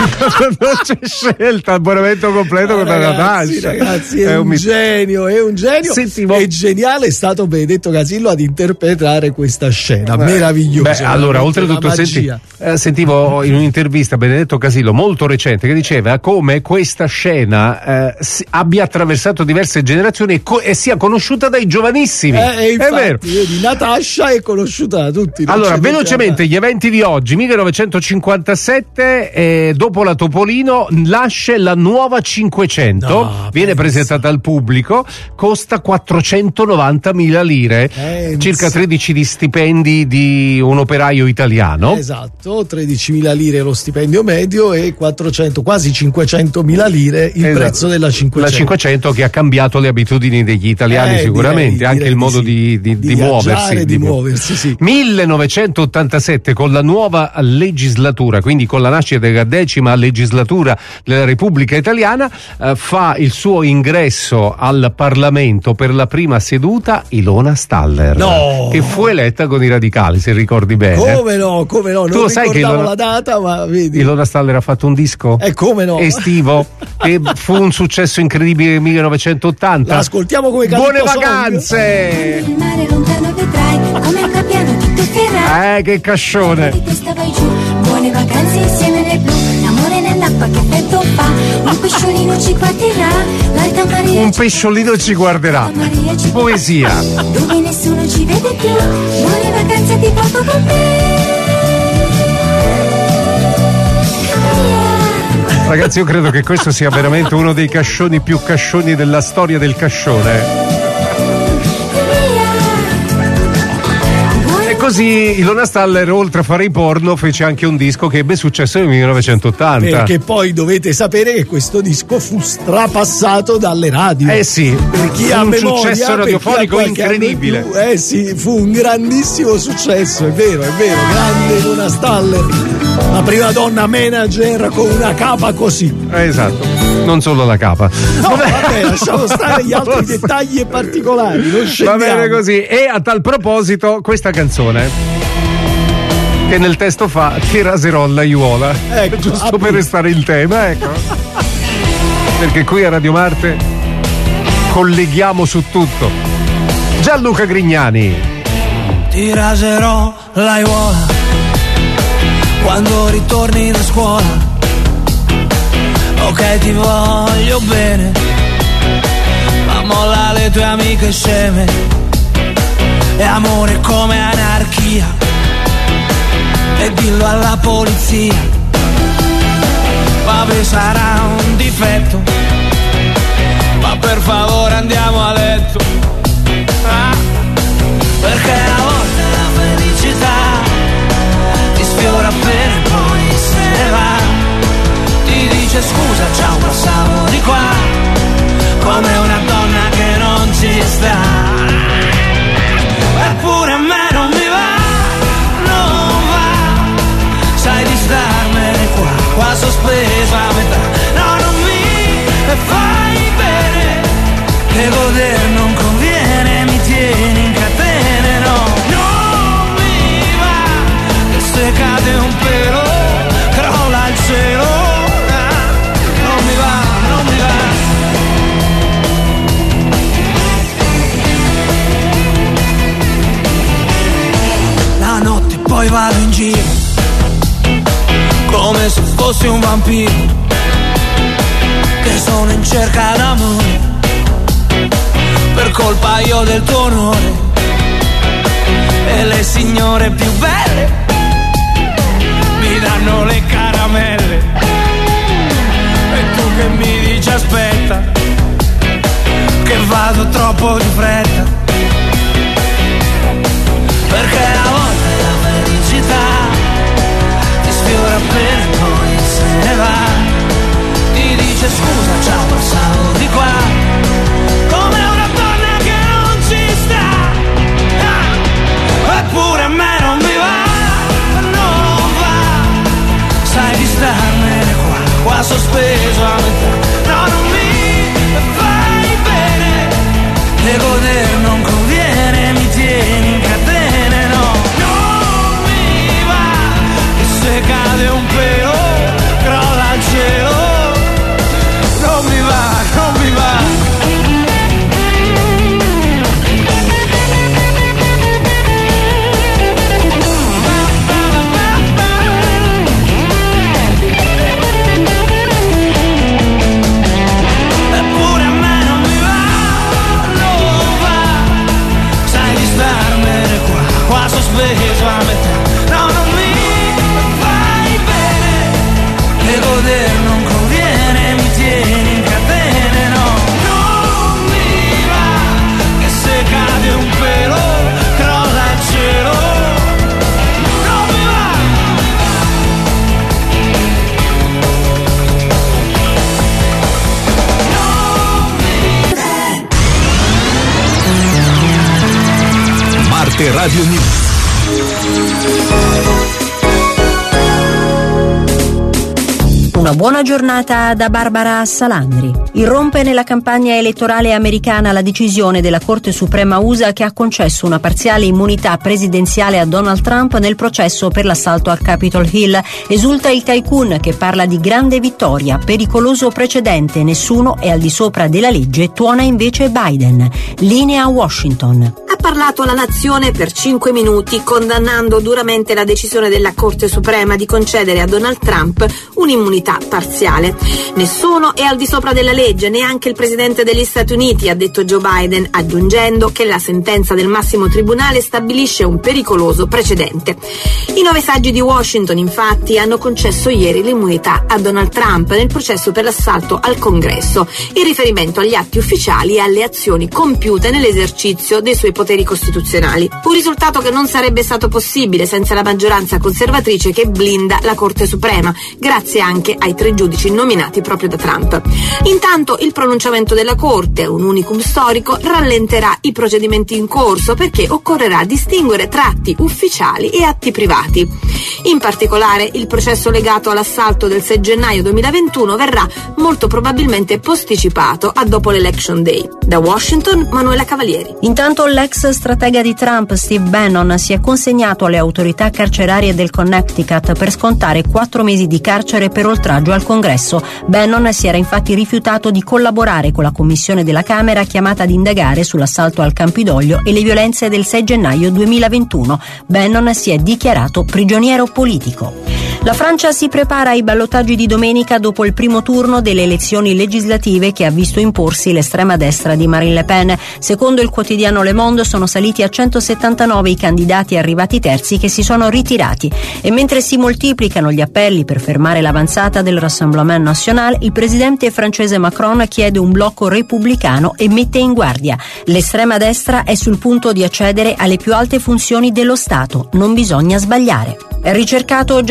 Non c'è scelta, abbonamento completo con la Ragazzi, tascia. ragazzi, è, È un, mit- genio, è un genio. Senti, mo- è geniale, è stato Benedetto Casillo ad interpretare questa scena Beh, meravigliosa. Beh, allora, veramente oltretutto, una senti, magia. eh, sentivo in un'intervista Benedetto Casillo molto recente che diceva come questa scena eh, si- abbia attraversato diverse generazioni e, co- e sia conosciuta dai giovanissimi. Eh, e è vero. infatti, vedi, Natascia è conosciuta da tutti. non Allora, c'è velocemente dubbio. gli eventi di oggi, millenovecentocinquantasette, eh, dopo la Topolino nasce la nuova cinquecento, No, viene pensa. presentata al pubblico, costa quattrocentonovantamila lire, Pensa. circa tredici di stipendi di un operaio italiano. Esatto, tredicimila lire lo stipendio medio e quattrocento, quasi cinquecentomila lire il Esatto. prezzo della cinquecento. La cinquecento che ha cambiato le abitudini degli italiani Eh, sicuramente, direi- anche direi il modo di sì. di, di, Di di viaggiare, muoversi. di muoversi, sì. millenovecentottantasette, con la nuova legislatura, quindi con la nascita della decima legislatura della Repubblica Italiana, eh, fa il suo ingresso al Parlamento per la prima seduta Ilona Staller, No! che fu eletta con i radicali, se ricordi bene. Come no, come no, non Tu lo sai che ricordavo Ilona- la data, ma vedi. Ilona Staller ha fatto un disco E come no? estivo che fu un successo incredibile nel millenovecentottanta. La ascoltiamo come Calippo Buone Song. vacanze! Il mare lontano vedrai come un gabbiano ti toccherà. Eh, che cascione! Di testa vai giù, buone vacanze insieme nel blu. L'amore nell'acqua che effetto fa. Un pesciolino ci guarderà. L'alta Maria Un ci pesciolino ci guarderà. Maria ci Poesia. dove nessuno ci vede più. Buone vacanze ti porto con me. Ragazzi, io credo che questo sia veramente uno dei cascioni più cascioni della storia del cascione. E così Ilona Staller, oltre a fare i porno, fece anche un disco che ebbe successo nel millenovecentottanta. Perché poi dovete sapere che questo disco fu strapassato dalle radio. Eh sì, per chi ha un memoria, successo per chi ha radiofonico qualche anno in incredibile. più, eh sì, fu un grandissimo successo, è vero, è vero, grande Ilona Staller, la prima donna manager con una capa così. Eh, esatto, non solo la capa. No, vabbè, lasciamo stare gli altri dettagli e particolari, non Va scendiamo. bene così. E a tal proposito, questa canzone che nel testo fa che raserò l'aiuola, Ecco, giusto appunto. per restare in tema, ecco. Perché qui a Radio Marte colleghiamo su tutto. Gianluca Grignani. Ti raserò l'aiuola quando ritorni da scuola. Ok, ti voglio bene, ma molla le tue amiche sceme. E amore come anarchia, e dillo alla polizia. Vabbè, sarà un difetto, ma per favore andiamo a letto. Ah, perché a volte la felicità ti sfiora appena e poi se ne va. Ti dice scusa, ciao, passavo di qua, come una donna che non ci sta. Eppure a me non mi va, non sospeso a metà. No, non mi fai bene, che goder non conviene, mi tieni in catene, no, non mi va, che se cade un pelo crolla il cielo, ah, non mi va, non mi va. La notte poi vado in giro come se fossi un vampiro che sono in cerca d'amore, per colpa io del tuo onore, e le signore più belle mi danno le caramelle, e tu che mi dici aspetta, che vado troppo di fretta, perché a volte la felicità ti sfiora appena e poi se ne va, ti dice scusa ciao passavo di qua, come una donna che non ci sta, ah, eppure a me non mi va, non va, sai di starmene qua, qua sospeso a metà, no non mi fai bene, e goder non conviene, mi tieni in catene, no, non mi va, e se cade un pelo crolla il cielo, non mi va, non mi va. Eppure a me non mi va, non va, sai di starmene qua, qua sospeso a metà, no non mi fai bene, e goder non conviene, mi tieni in catene, no, non mi va, che se cade un pelo crolla il cielo, non mi va. Marte Radio News. Una buona giornata da Barbara Salandri. Irrompe nella campagna elettorale americana la decisione della Corte Suprema U S A che ha concesso una parziale immunità presidenziale a Donald Trump nel processo per l'assalto al Capitol Hill. Esulta il tycoon che parla di grande vittoria, pericoloso precedente, nessuno è al di sopra della legge, tuona invece Biden. Linea Washington. Ha parlato alla nazione per cinque minuti condannando duramente la decisione della Corte Suprema di concedere a Donald Trump un'immunità parziale. Nessuno è al di sopra della legge, neanche il presidente degli Stati Uniti, ha detto Joe Biden, aggiungendo che la sentenza del massimo tribunale stabilisce un pericoloso precedente. I nove saggi di Washington, infatti, hanno concesso ieri l'immunità a Donald Trump nel processo per l'assalto al Congresso, in riferimento agli atti ufficiali e alle azioni compiute nell'esercizio dei suoi poteri costituzionali. Un risultato che non sarebbe stato possibile senza la maggioranza conservatrice che blinda la Corte Suprema, grazie anche ai tre giudici nominati proprio da Trump. Intanto il pronunciamento della Corte, un unicum storico, rallenterà i procedimenti in corso perché occorrerà distinguere tratti ufficiali e atti privati. In particolare, il processo legato all'assalto del sei gennaio duemilaventuno verrà molto probabilmente posticipato a dopo l'Election Day. Da Washington, Manuela Cavalieri. Intanto l'ex stratega di Trump, Steve Bannon, si è consegnato alle autorità carcerarie del Connecticut per scontare quattro mesi di carcere per oltraggio al Congresso. Bannon si era infatti rifiutato di collaborare con la commissione della Camera chiamata ad indagare sull'assalto al Campidoglio e le violenze del sei gennaio duemilaventuno. Bannon si è dichiarato prigioniero politico. La Francia si prepara ai ballottaggi di domenica dopo il primo turno delle elezioni legislative che ha visto imporsi l'estrema destra di Marine Le Pen. Secondo il quotidiano Le Monde sono saliti a centosettantanove i candidati arrivati terzi che si sono ritirati, e mentre si moltiplicano gli appelli per fermare l'avanzata del Rassemblement National, il presidente francese Macron chiede un blocco repubblicano e mette in guardia: l'estrema destra è sul punto di accedere alle più alte funzioni dello Stato, non bisogna sbagliare. Ricercato Giacomo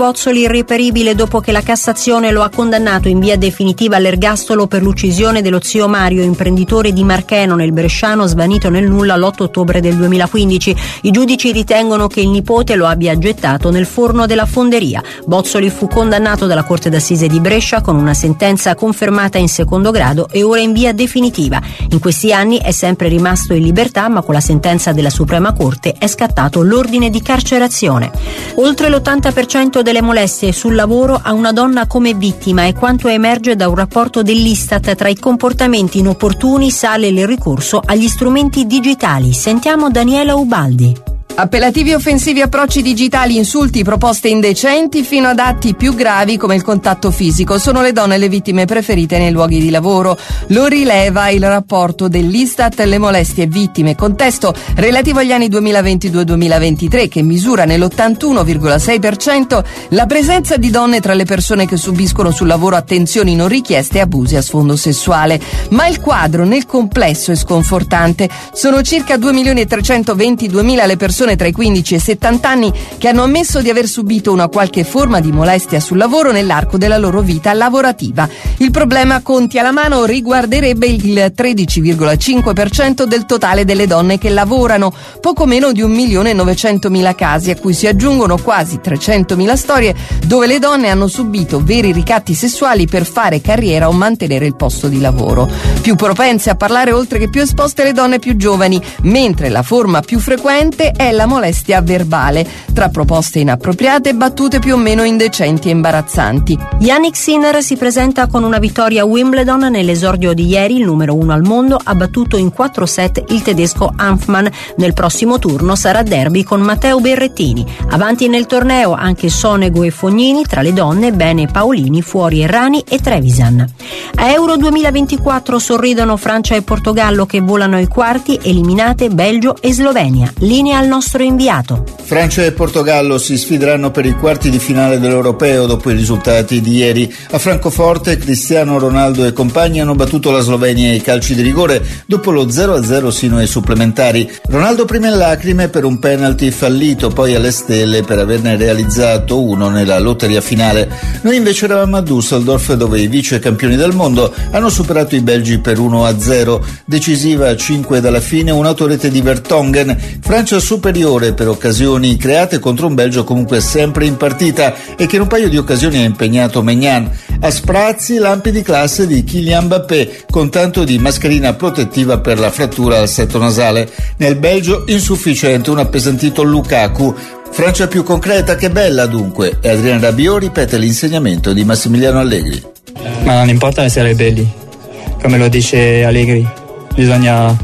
Bozzoli irreperibile dopo che la Cassazione lo ha condannato in via definitiva all'ergastolo per l'uccisione dello zio Mario, imprenditore di Marcheno nel Bresciano, svanito nel nulla l'otto ottobre del duemilaquindici. I giudici ritengono che il nipote lo abbia gettato nel forno della fonderia. Bozzoli fu condannato dalla Corte d'Assise di Brescia con una sentenza confermata in secondo grado e ora in via definitiva. In questi anni è sempre rimasto in libertà, ma con la sentenza della Suprema Corte è scattato l'ordine di carcerazione. Oltre l'ottanta per cento delle molestie sul lavoro ha una donna come vittima, e quanto emerge da un rapporto dell'Istat: tra i comportamenti inopportuni sale il ricorso agli strumenti digitali. Sentiamo Daniela Ubaldi. Appellativi offensivi, approcci digitali, insulti, proposte indecenti fino ad atti più gravi come il contatto fisico sono le donne le vittime preferite nei luoghi di lavoro. Lo rileva il rapporto dell'Istat Le molestie vittime, contesto relativo agli anni duemilaventidue duemilaventitré, che misura nell'ottantuno virgola sei per cento la presenza di donne tra le persone che subiscono sul lavoro attenzioni non richieste e abusi a sfondo sessuale. Ma il quadro nel complesso è sconfortante. Sono circa due milioni e trecentoventiduemila le persone tra i quindici e i settanta anni che hanno ammesso di aver subito una qualche forma di molestia sul lavoro nell'arco della loro vita lavorativa. Il problema, conti alla mano, riguarderebbe il tredici virgola cinque per cento del totale delle donne che lavorano, poco meno di un milione e novecentomila casi, a cui si aggiungono quasi trecentomila storie dove le donne hanno subito veri ricatti sessuali per fare carriera o mantenere il posto di lavoro. Più propense a parlare, oltre che più esposte, le donne più giovani, mentre la forma più frequente è la molestia verbale, tra proposte inappropriate e battute più o meno indecenti e imbarazzanti. Yannick Sinner si presenta con una vittoria a Wimbledon. Nell'esordio di ieri il numero uno al mondo ha battuto in quattro set il tedesco Hanfmann. Nel prossimo turno sarà derby con Matteo Berrettini. Avanti nel torneo anche Sonego e Fognini, tra le donne Bene Paolini, fuori Errani e Trevisan. A Euro duemilaventiquattro sorridono Francia e Portogallo, che volano ai quarti, eliminate Belgio e Slovenia. Linea al nostro inviato. Francia e Portogallo si sfideranno per i quarti di finale dell'Europeo dopo i risultati di ieri. A Francoforte Cristiano Ronaldo e compagni hanno battuto la Slovenia ai calci di rigore dopo lo zero a zero sino ai supplementari. Ronaldo prima in lacrime per un penalty fallito, poi alle stelle per averne realizzato uno nella lotteria finale. Noi invece eravamo a Düsseldorf, dove i vice campioni del mondo hanno superato i belgi per uno a zero. Decisiva a cinque dalla fine un'autorete di Vertonghen. Francia superiore per occasioni create contro un Belgio comunque sempre in partita e che in un paio di occasioni ha impegnato Maignan. A sprazzi lampi di classe di Kylian Mbappé, con tanto di mascherina protettiva per la frattura al setto nasale. Nel Belgio insufficiente un appesantito Lukaku. Francia più concreta che bella dunque, e Adrien Rabiot ripete l'insegnamento di Massimiliano Allegri. Ma non importa essere belli, come lo dice Allegri, bisogna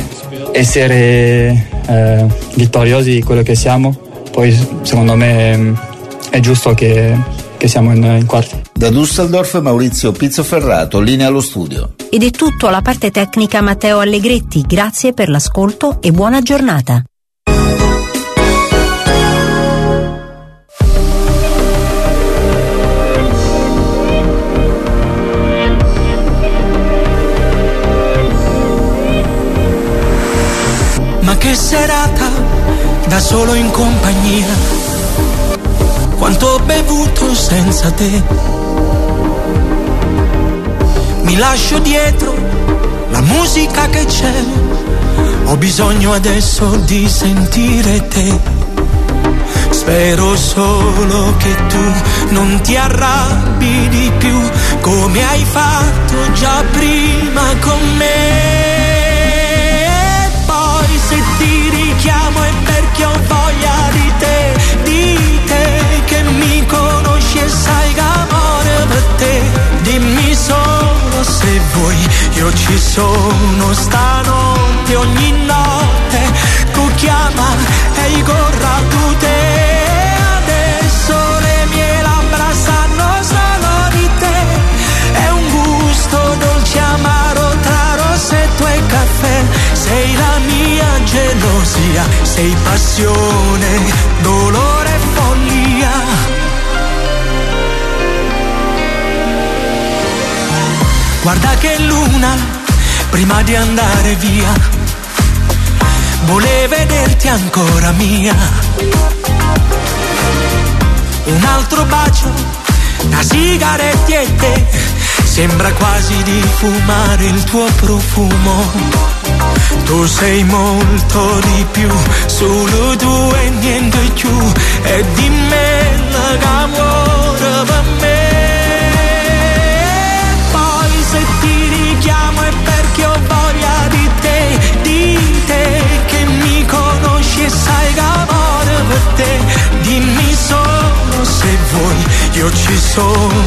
essere eh, vittoriosi di quello che siamo. Poi secondo me è giusto che, che siamo in, in quarti. Da Düsseldorf Maurizio Pizzoferrato, linea allo studio. Ed è tutto alla parte tecnica Matteo Allegretti. Grazie per l'ascolto e buona giornata. Ma che serata, da solo in compagnia, quanto ho bevuto senza te. Mi lascio dietro la musica che c'è, ho bisogno adesso di sentire te. Spero solo che tu non ti arrabbi di più, come hai fatto già prima con me. Se ti richiamo è perché ho voglia di te, di te che mi conosci e sai che amore per te. Dimmi solo se vuoi, io ci sono stanotte, ogni notte tu chiama e io corro a tu te. Adesso le mie labbra sanno solo di te, è un gusto dolce amaro tra rossetto e caffè. Sei la mia gelosia, sei passione, dolore e follia. Guarda che luna, prima di andare via, volevo vederti ancora mia. un altro bacio, da sigarette, sembra quasi di fumare il tuo profumo. Tu sei molto di più, solo tu e niente più, e di me l'amore per me. Poi se ti richiamo è perché ho voglia di te, di te che mi conosci e sai che amore per te. Dimmi solo se vuoi, io ci sono.